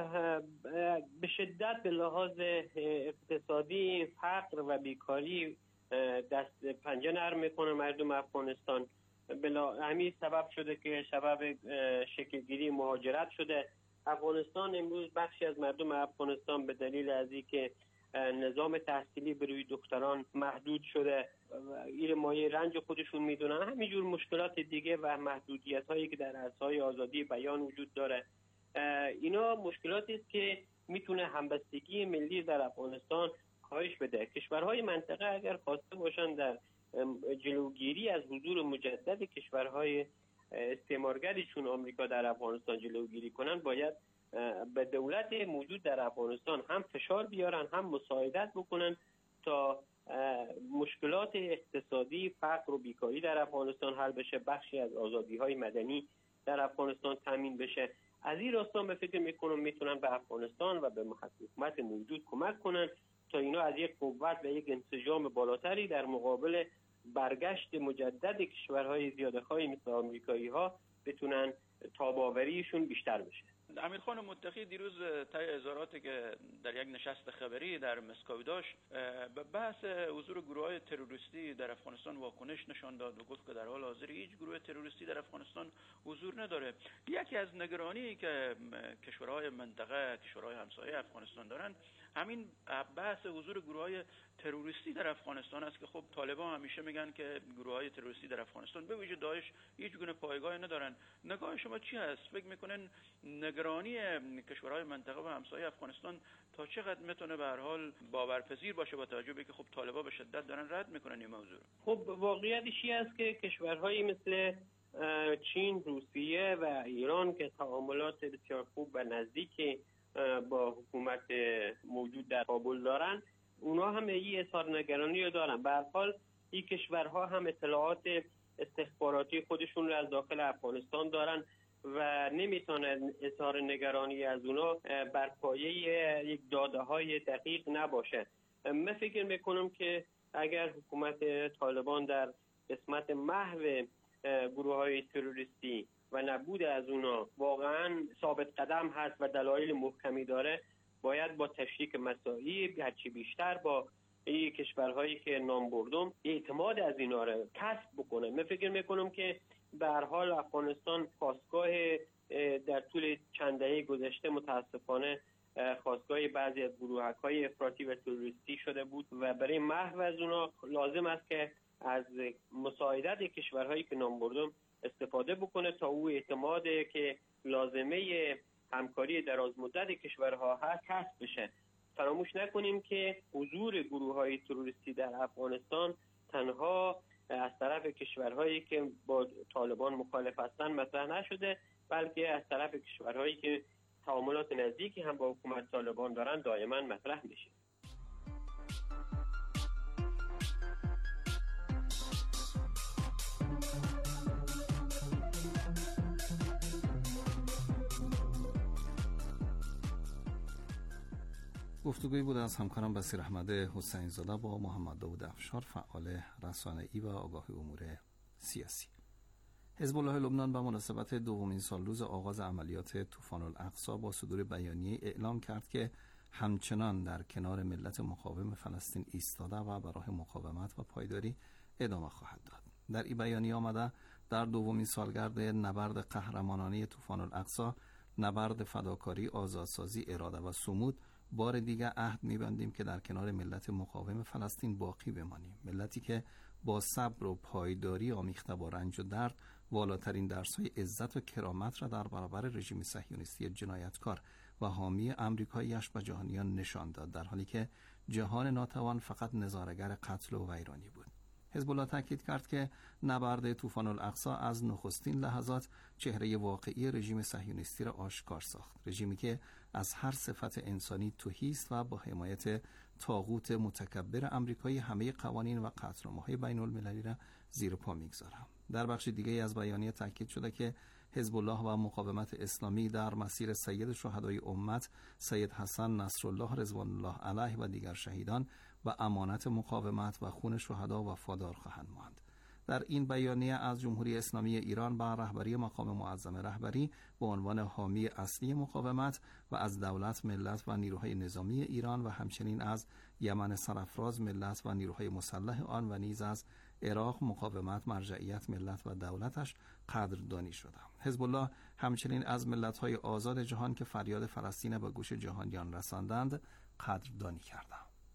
به شدت به لحاظ اقتصادی، فقر و بیکاری دست پنجه نرم میکنه مردم افغانستان. بلا همین سبب شده که سبب شکلگیری مهاجرت شده. افغانستان امروز بخشی از مردم افغانستان به دلیل از اینکه نظام تحصیلی بروی دختران محدود شده این مایه رنج خودشون میدونن. همینجور مشکلات دیگه و محدودیت هایی که در عرصه‌های آزادی بیان وجود داره، اینا مشکلاتی است که میتونه همبستگی ملی در افغانستان کاهش بده. کشورهای منطقه اگر خواسته باشن در جلوگیری از حضور مجدد کشورهای استعمارگری چون آمریکا در افغانستان جلوگیری کنن، باید به دولت موجود در افغانستان هم فشار بیارن، هم مساعدت بکنن تا مشکلات اقتصادی، فقر و بیکاری در افغانستان حل بشه، بخشی از آزادی‌های مدنی در افغانستان تامین بشه. از این راستا به فکر میکنم میتونن به افغانستان و به حکومت موجود کمک کنن تا اینا از یک قوت و یک انسجام بالاتری در مقابل برگشت مجدد کشورهای زیاده‌خواه مثل آمریکایی‌ها بتونن تاباوریشون بیشتر بشه. امیرخان متقی دیروز طی اظهاراتی که در یک نشست خبری در مسکو داشت به بحث حضور گروه‌های تروریستی در افغانستان واکنش نشان داد و گفت که در حال حاضر هیچ گروه تروریستی در افغانستان حضور نداره. یکی از نگرانی که کشورهای منطقه، کشورهای همسایه افغانستان دارند همین بحث حضور گروه‌های تروریستی در افغانستان است که خب طالبان همیشه میگن که گروه‌های تروریستی در افغانستان به ویژه داعش هیچ گونه پایگاه ندارن. نگاه شما چی هست؟ فکر میکنن نگرانی کشورهای منطقه و همسایه افغانستان تا چقدر میتونه به هر حال باورپذیر باشه با توجه به که خب طالبان به شدت دارن رد میکنن این موضوع؟ خب واقعیتش این است که کشورهایی مثل چین، روسیه و ایران که تعاملات بسیار خوب و نزدیک با حکومت موجود در کابل دارن، اونا هم این اظهار نگرانی رو دارن. به هر حال این کشورها هم اطلاعات استخباراتی خودشون رو از داخل افغانستان دارن و نمیتونن اظهار نگرانی از اونا بر پایه یک داده های دقیق نباشه. من فکر میکنم که اگر حکومت طالبان در قسمت محو گروه های تروریستی و نبود از اونا واقعا ثابت قدم هست و دلایل محکمی داره، باید با تشریک مساعی هرچی بیشتر با این کشورهایی که نام بردم اعتماد از اینا رو کسب بکنه. من فکر میکنم که به هر حال افغانستان خاستگاه در طول چند دهه گذشته متاسفانه خاستگاه بعضی از گروهک‌های افراطی و تروریستی شده بود و برای محو از اونا لازم است که از مساعدت کشورهایی که نام بردم استفاده بکنه تا او اعتماد که لازمه همکاری دراز مدت کشورها هست کسب بشه. فراموش نکنیم که حضور گروه‌های تروریستی در افغانستان تنها از طرف کشورهایی که با طالبان مخالف هستند مطرح نشده، بلکه از طرف کشورهایی که تعاملات نزدیکی هم با حکومت طالبان دارن دائما مطرح میشه. گفتگویی بود از همکارم بصیر احمد حسین زاده با محمد داود افشار، فعال رسانه‌ای و آگاه امور سیاسی. حزب الله لبنان به مناسبت دومین سالروز آغاز عملیات طوفان الاقصی با صدور بیانیه اعلام کرد که همچنان در کنار ملت مقاوم فلسطین ایستاده و به راه مقاومت و پایداری ادامه خواهد داد. در این بیانیه آمده در دومین سالگرد نبرد قهرمانانه طوفان الاقصی، نبرد فداکاری، آزادسازی، اراده و صمود، بار دیگر عهد می‌بندیم که در کنار ملت مقاوم فلسطین باقی بمانیم، ملتی که با صبر و پایداری آمیخته با رنج و درد والاترین درس‌های عزت و کرامت را در برابر رژیم صهیونیستی جنایتکار و حامی آمریکایی‌اش به جهانیان نشان داد، در حالی که جهان ناتوان فقط نظاره‌گر قتل و ویرانی بود. حزب الله تاکید کرد که نبرد طوفان الاقصی از نخستین لحظات چهره واقعی رژیم صهیونیستی را آشکار ساخت، رژیمی که از هر صفت انسانی تهی است و با حمایت طاغوت متکبر آمریکایی همه قوانین و قطعنامه‌های بین‌المللی را زیر پا می‌گذارد. در بخش دیگه از بیانیه تاکید شده که حزب الله و مقاومت اسلامی در مسیر سید شهدای امت سید حسن نصرالله رضوان الله علیه و دیگر شهیدان و امانت مقاومت و خون شهدا وفادار خواهند ماند. در این بیانیه از جمهوری اسلامی ایران با رهبری مقام معظم رهبری به عنوان حامی اصلی مقاومت و از دولت، ملت و نیروهای نظامی ایران و همچنین از یمن سرافراز، ملت و نیروهای مسلح آن و نیز از عراق مقاومت، مرجعیت ملت و دولتش قدردانی شده. حزب الله همچنین از ملت‌های آزاد جهان که فریاد فلسطین به گوش جهانیان رساندند قدردانی کرده.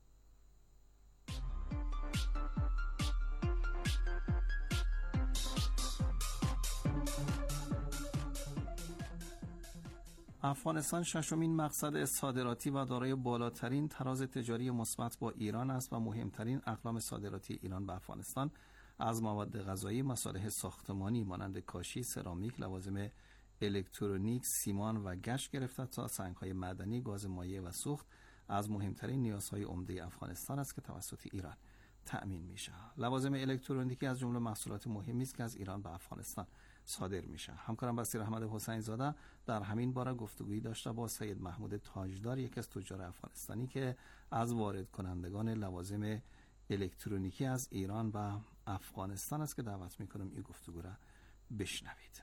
افغانستان ششمین مقصد صادراتی و دارای بالاترین تراز تجاری مثبت با ایران است و مهمترین اقلام صادراتی ایران به افغانستان از مواد غذایی، مصالح ساختمانی مانند کاشی، سرامیک، لوازم الکترونیک، سیمان و گچ گرفته تا سنگ‌های معدنی، گاز مایع و سوخت از مهمترین نیازهای عمده افغانستان است که توسط ایران تأمین میشه. لوازم الکترونیکی از جمله محصولات مهمی است که از ایران به افغانستان صادر میشه. همکارم بصیر احمد حسین زاده در همین باره گفتگویی داشته با سید محمود تاجدار، یکی از تجار افغانستانی که از وارد کنندگان لوازم الکترونیکی از ایران و افغانستان است که دعوت میکنم این گفتگو را بشنوید.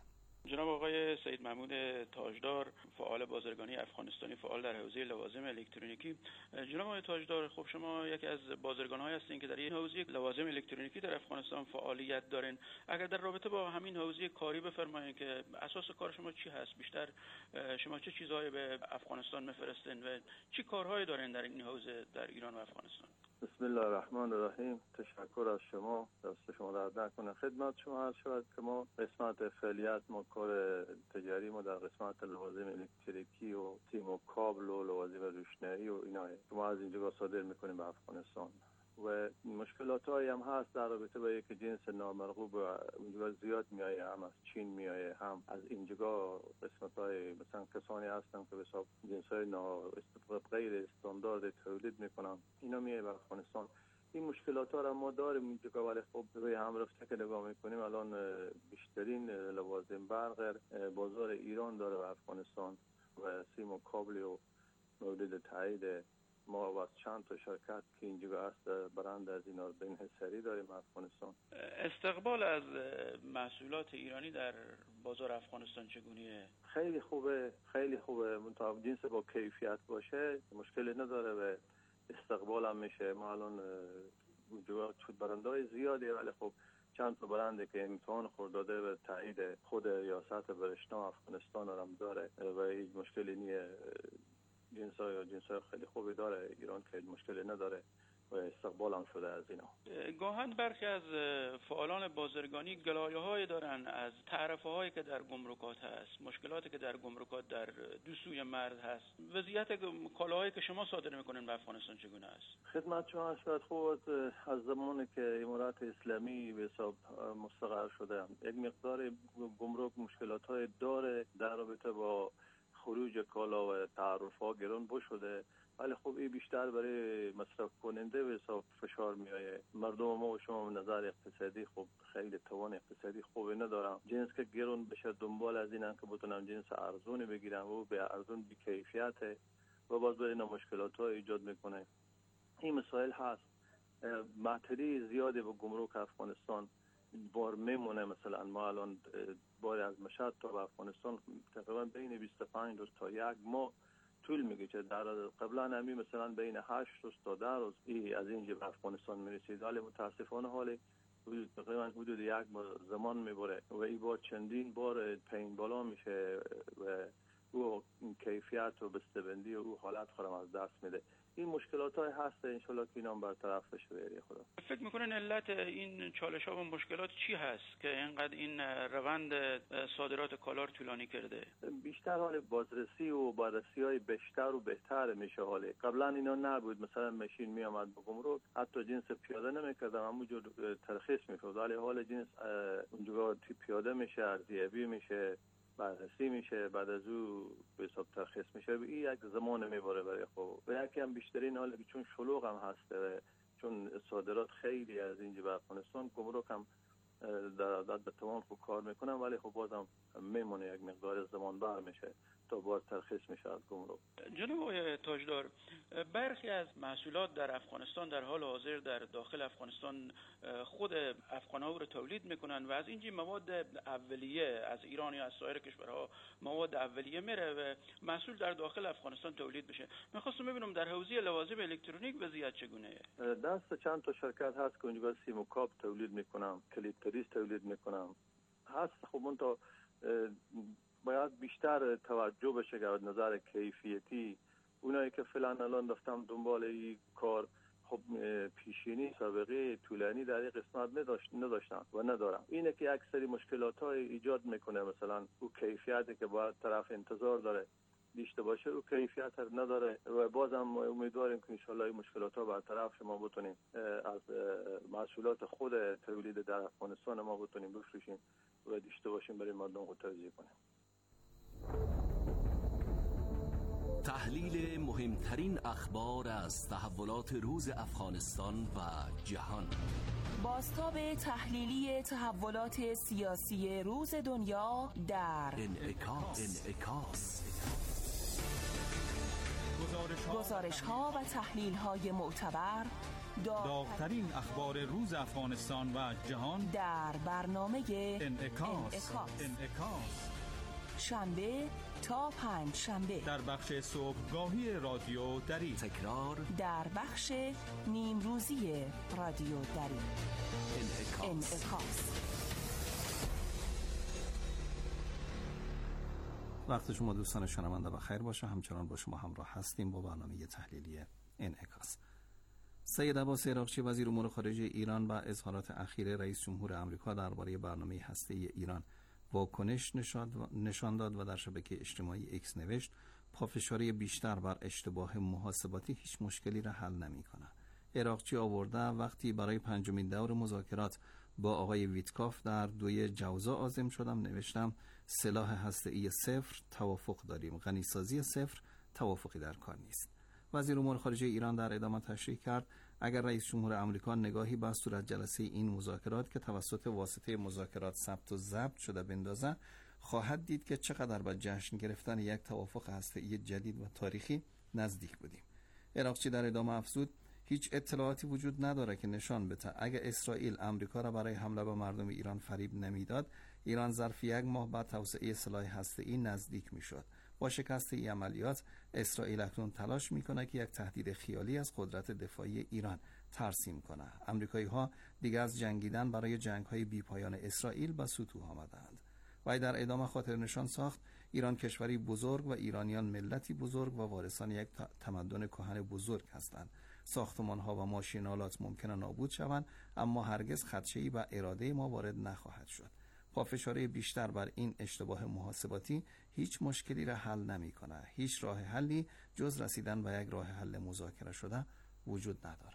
جناب آقای سید محمود تاجدار، فعال بازرگانی افغانستانی، فعال در حوزه لوازم الکترونیکی. جناب آقای تاجدار، خب شما یکی از بازرگان‌های هستین که در این حوزه لوازم الکترونیکی در افغانستان فعالیت دارین. اگر در رابطه با همین حوزه کاری بفرمایید که اساس کار شما چی هست؟ بیشتر شما چه چیزهایی به افغانستان میفرستین و چی کارهایی دارین در این حوزه در ایران و افغانستان؟ بسم الله الرحمن الرحیم. تشکر از شما، دست شما درد نکنه. خدمت شما عرض شود که ما قسمت فعالیت ما کار تجاری ما در قسمت لوازم الکتریکی و سیم و کابل و لوازم روشنایی و اینا ما از اینجا صادر میکنیم به افغانستان و مشکلات هایی هم هست در رابطه با یک جنس نامرغوب اونجا زیاد میایه، هم از چین میایه، هم از اینجا قسمت های مثلا کسانی هستن که به حساب جنس های نا غیر استاندارد تولید میکنن، اینا میایه به افغانستان. این مشکلات ها را ما داریم اینجا، ولی خب روی هم رفته که نگاه میکنیم الان بیشترین لوازم برق بازار ایران داره به افغانستان و سیم و کابل و مورد تایید ما و چند تا شرکت که اینجا هست برند از اینا رو به انحصاری داریم افغانستان. استقبال از محصولات ایرانی در بازار افغانستان چگونیه؟ خیلی خوبه، خیلی خوبه. منتها جنس با کیفیت باشه مشکلی نداره و استقبال هم میشه. ما الان اونجا برندهای زیادی، ولی خب چند تا برنده که امتحان خورد داده و تایید خود ریاست برشنا افغانستان هم داره و هیچ مشکلی نیه. جنس های یا جنس های خیلی خوبی داره ایران که مشکلی نداره و استقبال هم شده از اینا. گاهن برخی از فعالان بازرگانی گلایه های دارن از تعرفه هایی که در گمرکات هست، مشکلاتی که در گمرکات در دو سوی مرز هست. وضعیت کالاهایی که شما صادر میکنین به افغانستان چگونه است؟ خدمت شما شاید خوب از زمانی که امارات اسلامی به حساب مستقر شده یک مقدار گمرک مشکلات های داره در رابطه با خروج کالا و تعرفه ها گران شده، ولی خب این بیشتر برای مصرف کننده به حساب فشار میایه. مردم ما و شما نظر اقتصادی خب خیلی توان اقتصادی خوبی ندارن، جنس که گران بشه دنبال از اینن که بتونن جنس ارزونی بگیرن و به ارزون بی کیفیت و باز برای اینا مشکلات ها ایجاد میکنه. این مسائل هست. معطلی زیادی به گمرک افغانستان بار میمونه. مثلا ما الان بار از مشهد تا به افغانستان تقریبا بین بیست و پنج روز تا یک ماه طول میگیره. در قبلا همی مثلا بین هشت روز تا ده روز ای از اینجا به افغانستان میرسید، ولی متاسفانه حالی تقریبا حدود یک زمان میبره و این بار چندین بار پین بالا میشه و او کیفیت و بسته‌بندی و او حالت خودم از دست میده. این مشکلات های هست، انشالله که اینا هم برطرف بشه به خدا. فکر میکنین علت این چالش ها و مشکلات چی هست که اینقدر این روند صادرات کالا طولانی کرده؟ بیشتر حال بازرسی و بررسی های بیشتر و بهتر میشه. حالی قبلا اینا نبود، مثلا ماشین می آمد به گمرک حتی جنس پیاده نمیکردم، همونجور ترخیص میشد، ولی حال جنس اونجا پیاده میشه، ارزیابی میشه، بررسی میشه، بعد از او به حساب ترخیص میشه. این یک زمان میبره برای خب و یکی هم بیشترین حالا که چون شلوغ هم هست و چون صادرات خیلی از اینجا به افغانستان گمرک هم در عدد به تمام خوب کار میکنن، ولی خب بازم میمونه یک مقدار زمان بر میشه تا باز ترخیص میشه از گمرک. جناب آقای تاجدار، برخی از محصولات در افغانستان در حال حاضر در داخل افغانستان خود افغان‌ها رو تولید میکنن و از اینجا مواد اولیه از ایران یا از سایر کشورها مواد اولیه میره و محصول در داخل افغانستان تولید بشه. میخواستم ببینم در حوزه لوازم الکترونیک وضعیت چگونه؟ دست چند تا شرکت هست که اونجا سیم و کابل تولید میکنن، کلید پریز تولید میکنن هست. خب اون تا باید بیشتر توجه بشه که از نظر کیفیتی اونایی که فعلا الان رفتم دنبال این کار خب پیشینی سابقه طولانی در این قسمت نداشت نداشتن و ندارن. اینه که اکثری مشکلات های ایجاد میکنه. مثلا او کیفیتی که باید طرف انتظار داره داشته باشه او کیفیت نداره و بازم امیدواریم که انشالله این مشکلات ها برطرف شه، ما بتونیم از محصولات خود تولید در افغانستان ما بتونیم بفروشیم و داشته باشیم برای مردم خود توزیع کنیم. تحلیل مهمترین اخبار از تحولات روز افغانستان و جهان. بازتاب تحلیلی تحولات سیاسی روز دنیا در انعکاس. انعکاس. گزارش ها و تحلیل های معتبر داغ‌ترین اخبار روز افغانستان و جهان در برنامه انعکاس. انعکاس شنبه تا پنج شنبه در بخش صبحگاهی رادیو دری، تکرار در بخش نیم روزی رادیو دری. انعکاس. انعکاس. وقت شما دوستان شنونده بخیر باشه. همچنان با شما همراه هستیم با برنامه تحلیلی انعکاس. سید عباس عراقچی وزیر امور خارجه ایران با اظهارات اخیر رئیس جمهور آمریکا درباره برنامه هسته‌ای ایران واکنش نشان داد و در شبکه اجتماعی ایکس نوشت پافشاری بیشتر بر اشتباه محاسباتی هیچ مشکلی را حل نمی‌کند. عراقچی آورده وقتی برای پنجمین دور مذاکرات با آقای ویتکاف در دوی جوزا عازم شدم نوشتم سلاح هسته‌ای صفر توافق داریم، غنیسازی صفر توافقی در کار نیست. وزیر امور خارجه ایران در ادامه تشریح کرد اگر رئیس جمهور آمریکا نگاهی به صورت جلسه این مذاکرات که توسط واسطه مذاکرات ثبت و ضبط شده بندازه خواهد دید که چقدر به جشن گرفتن یک توافق هسته‌ای جدید و تاریخی نزدیک بودیم. عراقچی در ادامه افزود هیچ اطلاعاتی وجود نداره که نشان بده اگر اسرائیل آمریکا را برای حمله به مردم ایران فریب نمیداد ایران ظرف یک ماه بعد توسعه سلاح هسته‌ای نزدیک میشد. با شکست این عملیات اسرائیل اکنون تلاش میکنه که یک تهدید خیالی از قدرت دفاعی ایران ترسیم کنه. آمریکایی ها دیگر از جنگیدن برای جنگ های بی پایان اسرائیل به سطوح آمدند. و در ادامه خاطر نشان ساخت ایران کشوری بزرگ و ایرانیان ملتی بزرگ و وارثان یک تمدن کهن بزرگ هستند. ساختمان ها و ماشینالات ممکنه نابود شوند اما هرگز خدشه‌ای به اراده ما وارد نخواهد شد. پافشاری بیشتر بر این اشتباه محاسباتی هیچ مشکلی را حل نمی کنه. هیچ راه حلی جز رسیدن به یک راه حل مذاکره شده وجود نداره.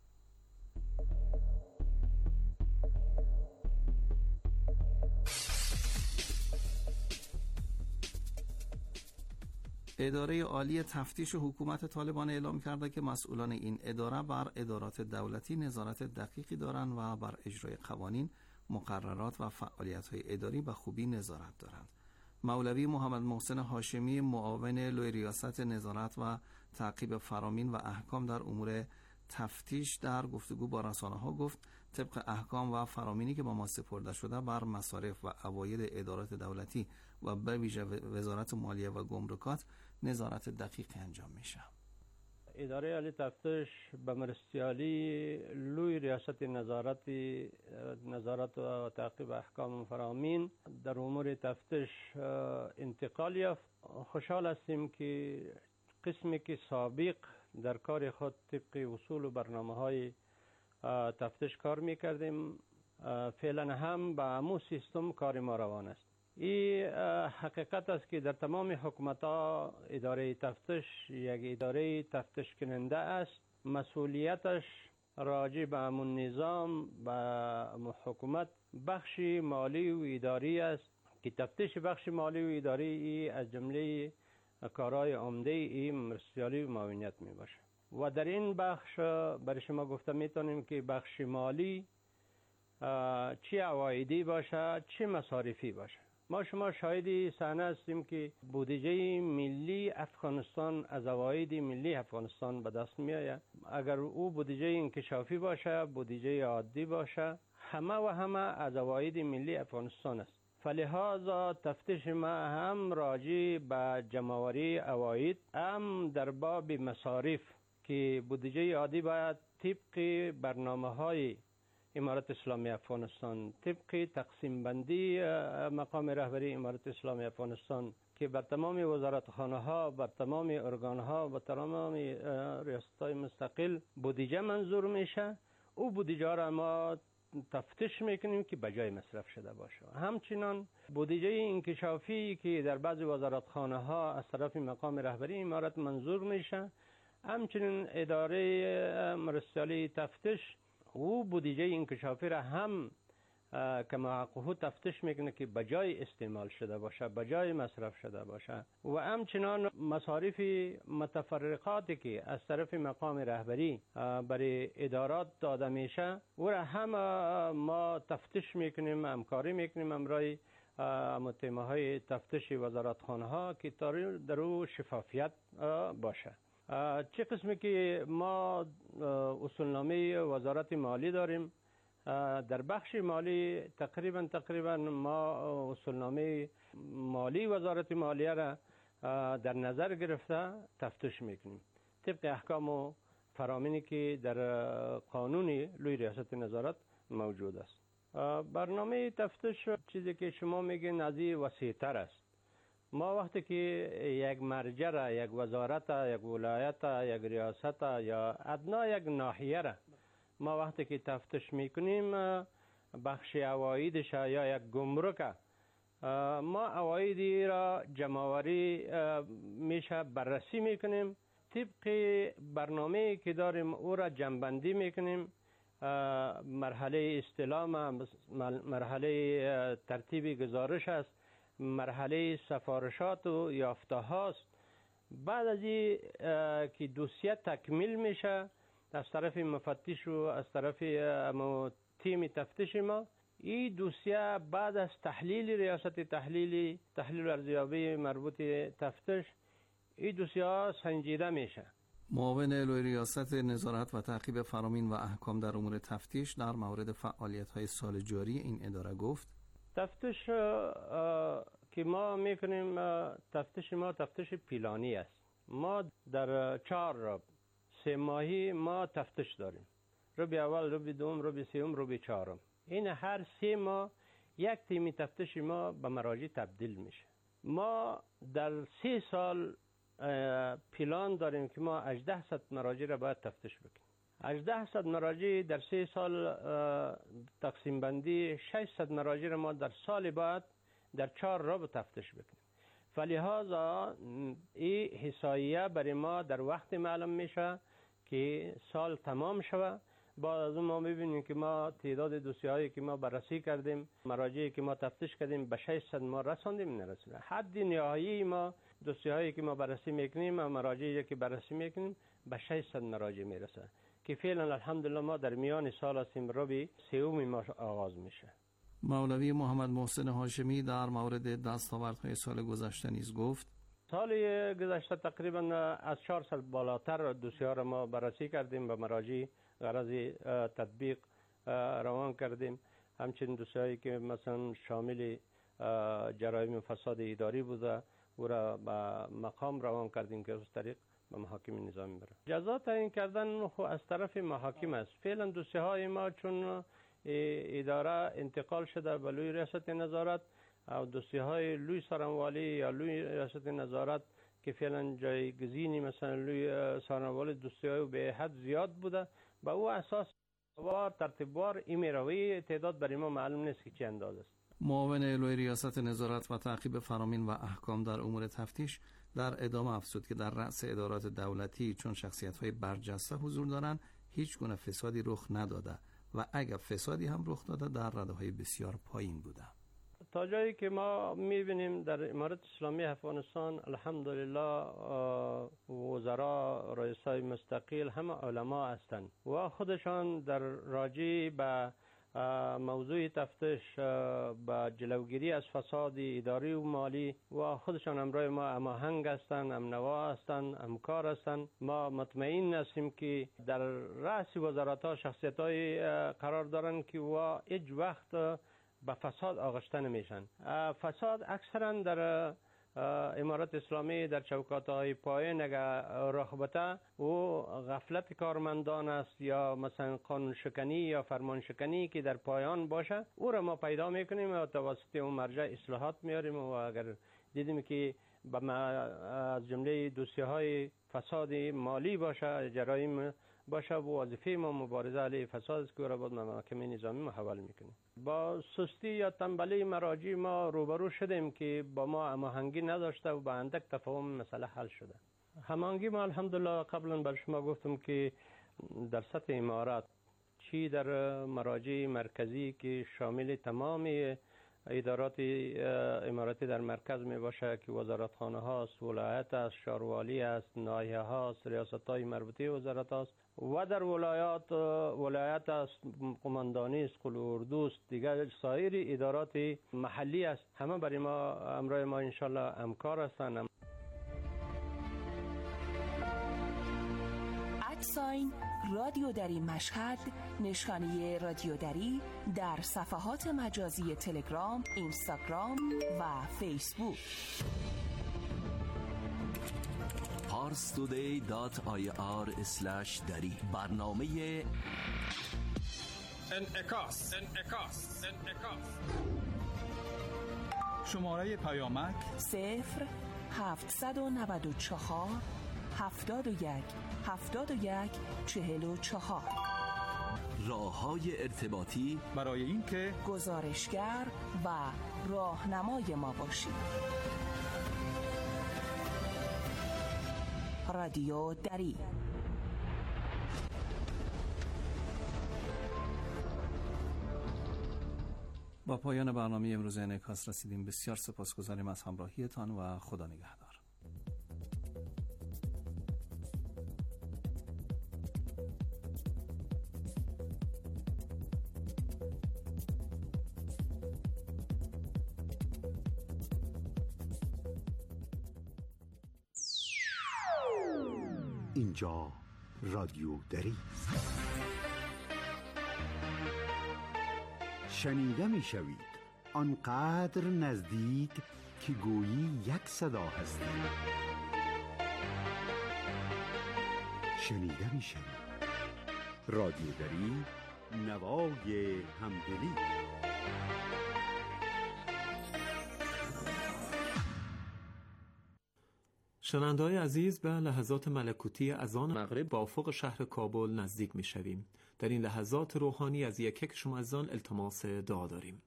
اداره عالی تفتیش حکومت طالبان اعلام کرده که مسئولان این اداره بر ادارات دولتی نظارت دقیقی دارند و بر اجرای قوانین، مقررات و فعالیت‌های اداری به خوبی نظارت دارند. مولوی محمد محسن هاشمی معاون لوی ریاست نظارت و تعقیب فرامین و احکام در امور تفتیش در گفتگو با رسانه‌ها گفت طبق احکام و فرامینی که با ما سپرده شده بر مصارف و عواید ادارات دولتی و به ویژه وزارت مالیه و گمرکات نظارت دقیقی انجام میشه. اداره عالی تفتیش به مرستیالی لوی ریاست نظارت نظارت و تعقیب احکام فرامین در امور تفتیش انتقال یافت. خوشحال هستیم که قسمی که سابق در کار خود طبق اصول و برنامه‌های تفتیش کار می‌کردیم فعلا هم با همون سیستم کار ما روان است. این حقیقت است که در تمام حکومت‌ها اداره تفتیش یک اداره تفتیش کننده است. مسئولیتش راجع به همون نظام و حکومت بخش مالی و اداری است که تفتیش بخش مالی و اداری ای از جمله کارهای عمده این مرستیالی و معاونیت می باشه. و در این بخش برای شما گفته میتونیم که بخش مالی چه عوایدی باشه چه مصارفی باشه. ما شما شاهدی صحنه هستیم که بودجه ملی افغانستان از عواید ملی افغانستان به دست می آید. اگر او بودجه انکشافی باشه بودجه عادی باشه همه و همه از عواید ملی افغانستان است. فلهذا تفتیش ما هم راجع به جمع‌آوری عواید هم در باب مصارف که بودجه عادی باید طبق برنامه‌های امارت اسلامی افغانستان طبق تقسیم بندی مقام رهبری امارت اسلامی افغانستان که بر تمام وزارتخانه ها بر تمام ارگان ها و تمام ریاست های مستقل بودجه منظور میشه. او بودجه را ما تفتیش میکنیم که بجای مصرف شده باشه. همچنان بودجه انکشافی که در بعض وزارتخانه ها از طرف مقام رهبری امارت منظور میشه همچنین اداره مرستیالی تفتیش او بودجه انکشافی را هم که محققو تفتیش میکنه که بجای استعمال شده باشه بجای مصرف شده باشه و همچنان مصارف متفرقاتی که از طرف مقام رهبری برای ادارات داده میشه او را هم ما تفتیش میکنیم همکاری میکنیم امرای تیمه های تفتیش وزارتخانه ها که در او شفافیت باشه. چه قسمی که ما اصولنامه وزارت مالی داریم، در بخش مالی تقریبا تقریبا ما اصولنامه مالی وزارت مالیه را در نظر گرفته تفتیش میکنیم طبق احکام و فرامینی که در قانون لوی ریاست نظارت موجود است. برنامه تفتیش چیزی که شما میگین از این وسیع‌تر است. ما وقتی که یک مرجع را، یک وزارت، یک ولایت، یک ریاست یا ادنا یک ناحیه را ما وقتی که تفتیش میکنیم، بخش عوایدش یا یک گمرک، ما عوایدی را جمع‌آوری میشه بررسی میکنیم، طبق برنامه که داریم او را جمع‌بندی میکنیم، مرحله استلام، مرحله ترتیب گزارش است، مرحله سفارشات و یافته هاست. بعد از این که دوسیه تکمیل میشه از طرف مفتش و از طرف تیم تفتیش ما، این دوسیه بعد از تحلیل ریاست تحلیلی تحلیل و ارزیابی مربوط تفتیش، این دوسیه ها سنجیده میشه. معاون لوی ریاست نظارت و تعقیب فرامین و احکام در امور تفتیش در مورد فعالیت های سال جاری این اداره گفت: تفتیش که ما میکنیم، تفتیش ما تفتیش پیلانی است. ما در چهار رب سه ماهی ما تفتیش داریم، ربع اول، ربع دوم، ربع سوم، ربع چهارم. این هر سه ماه یک تیم تفتیش ما به مراجع تبدیل میشه. ما در سه سال پلان داریم که ما هجده صد مراجع را باید تفتیش بکنیم. هجده صد مراجع در سه سال تقسیم بندی، ششصد مراجع را ما در سال بعد در چهار ربع تفتیش بکنیم. فلهذا این احصاییه برای ما در وقت معلوم میشه که سال تمام شود. بعد از اون ما میبینیم که ما تعداد دوسیه هایی که ما بررسی کردیم، مراجعی که ما تفتیش کردیم به ششصد ما رساندیم نرسیدیم. حد نهایی ما دوسیه هایی که ما بررسی میکنیم و مراجعی که بررسی میکنیم به ششصد مراجع میرسه که فعلا الحمدلله ما در میان سال هستیم، ربع سوم ما آغاز میشه. مولوی محمد محسن هاشمی در مورد دستاوردهای سال گذشته نیز گفت: سال گذشته تقریبا از چهارصد بالاتر دوسیه را ما بررسی کردیم، به مراجع غرض تطبیق روان کردیم. همچنین دوسیه‌ای که مثلا شامل جرایم فساد اداری بوده او را به مقام روان کردیم که از طریق به محاکم نظامی بره. جزا تعیین کردن خو از طرف محاکم است. فعلا دوسیه های ما چون اداره انتقال شده به لوی ریاست نظارت و دوسیه های لوی سارنوالی یا لوی ریاست نظارت که فعلا جایگزینی مثلا لوی سارنوالی دوسیه های به حد زیاد بوده، با او اساس وار ترتیبوار ایمیروی تعداد برای ما معلوم نیست که چه اندازه است. معاون لوی ریاست نظارت و تعقیب فرامین و احکام در امور تفتیش در ادامه افزود که در رأس ادارات دولتی چون شخصیت‌های برجسته حضور دارند، هیچ گونه فسادی رخ نداده و اگر فسادی هم رخ داده در رده‌های بسیار پایین بوده. تا جایی که ما می‌بینیم در امارت اسلامی افغانستان الحمدلله وزرا، رئیسای مستقل همه علما هستند و خودشان در راجع به موضوع تفتیش با جلوگیری از فساد اداری و مالی و خودشان همراه ما هماهنگ هستند، همنوا هستند، همکار هستند. ما مطمئن هستیم که در رأس وزارت‌ها شخصیت‌های قرار دارند که و هیچ وقت به فساد آغشته نمیشن. فساد اکثرا در امارت اسلامی در چوکات‌های پایین اگر رخ بده و غفلت کارمندان است یا مثلا قانون شکنی یا فرمان شکنی که در پایان باشه، او را ما پیدا میکنیم و توسط اون مرجع اصلاحات میاریم و اگر دیدیم که از جمله دوسیه های فساد مالی باشه، جرایم باشه، و وظیفه ما مبارزه علیه فساد است که او را باید محاکم نظامی محول میکنیم. با سستی یا تنبلی مراجع ما روبرو شدیم که با ما هماهنگی نداشته و با اندک تفاهم مسئله حل شده. هماهنگی ما الحمدلله قبلا بر شما گفتم که در سطح امارات چی در مراجع مرکزی که شامل تمام ادارات اماراتی در مرکز می باشه که وزارتخانه هاست، ولایت است، شاروالی است، ناحیه هاست، ریاست های مربوطه وزارت هاست و در ولایات ولایت است، قماندانی است، قل اردو است، دیگر سایر ادارات محلی است. همه برای ما امرای ما انشالله همکار هستند. ادساین رادیو دری مشهد، نشانی رادیو دری در صفحات مجازی تلگرام، اینستاگرام و فیسبوک. پارس تودی دات آی آر اسلش دری. برنامه انعکاس انعکاس انعکاس. شماره پیامک صفر هفتصد و نود و چهار هفتاد و یک هفتاد و یک چهل و چهار. راه‌های ارتباطی برای اینکه گزارشگر و راهنمای ما باشید. رادیو دری. با پایان برنامه امروز انعکاس رسیدیم. بسیار سپاسگزاریم از همراهیتان و خدا نگهدار. اینجا رادیو دری. شنیده می شوید آنقدر نزدیک که گویی یک صدا هستید. شنیده می شوید رادیو دری، نوای همدلی. شنونده‌های عزیز، به لحظات ملکوتی اذان مغرب با افق شهر کابل نزدیک می شویم. در این لحظات روحانی از یک یک شما از آن التماس دعا داریم.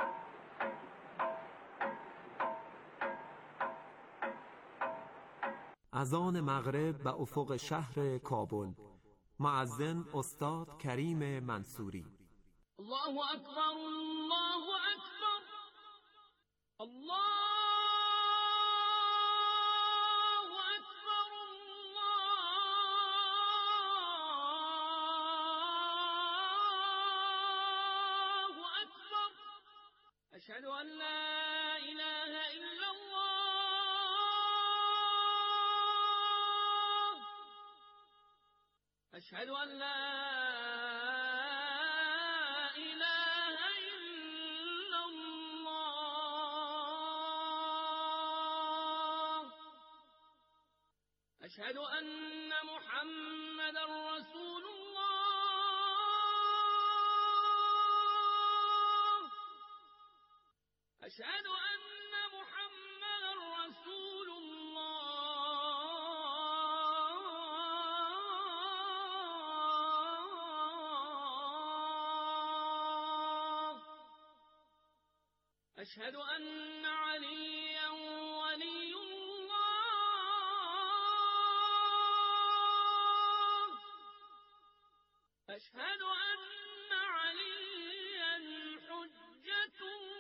اذان مغرب به افق شهر کابل. مؤذن استاد کریم منصوری. الله اکبر، الله اکبر، الله أشهد أن لا إله إلا الله، أشهد أن لا إله إلا الله، أشهد أن محمد رسول أشهد أن محمد رسول الله، أشهد أن عليا ولي الله، أشهد أن عليا حجة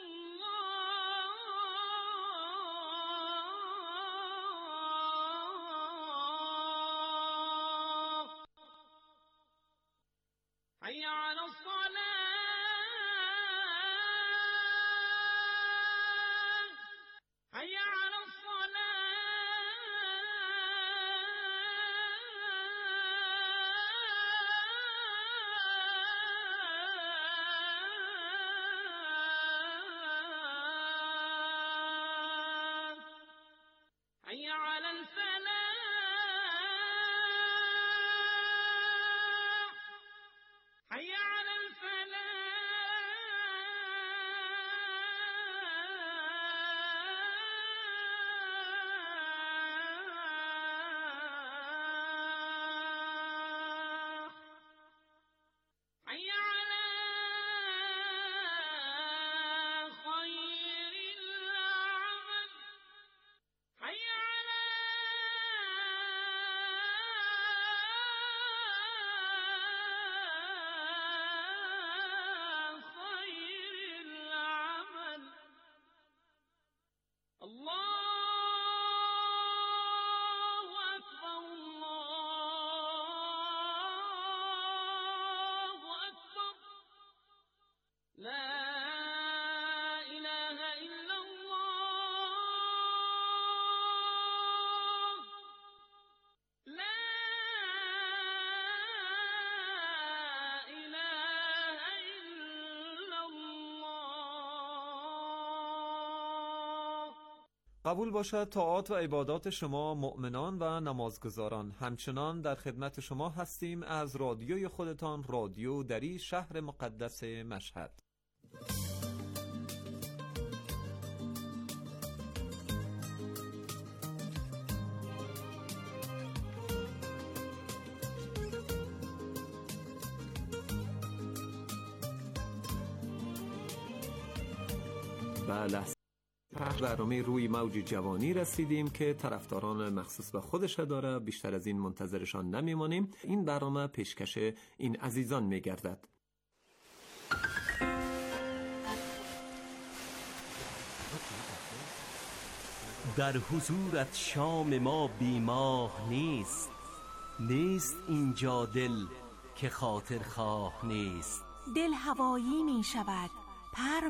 حي على الصلاة، حي على الصلاة، حي على الفلاح، حي على الفلاح. قبول باشد طاعات و عبادات شما مؤمنان و نمازگزاران. همچنان در خدمت شما هستیم از رادیوی خودتان، رادیو دری، شهر مقدس مشهد. بله، برنامه روی موج جوانی رسیدیم که طرفداران مخصوص به خودش داره. بیشتر از این منتظرشان نمیمانیم. این برنامه پیشکش این عزیزان میگردد. در حضورت شام ما بیماه نیست، نیست اینجا دل که خاطر خواه نیست. دل هوایی می شود، پر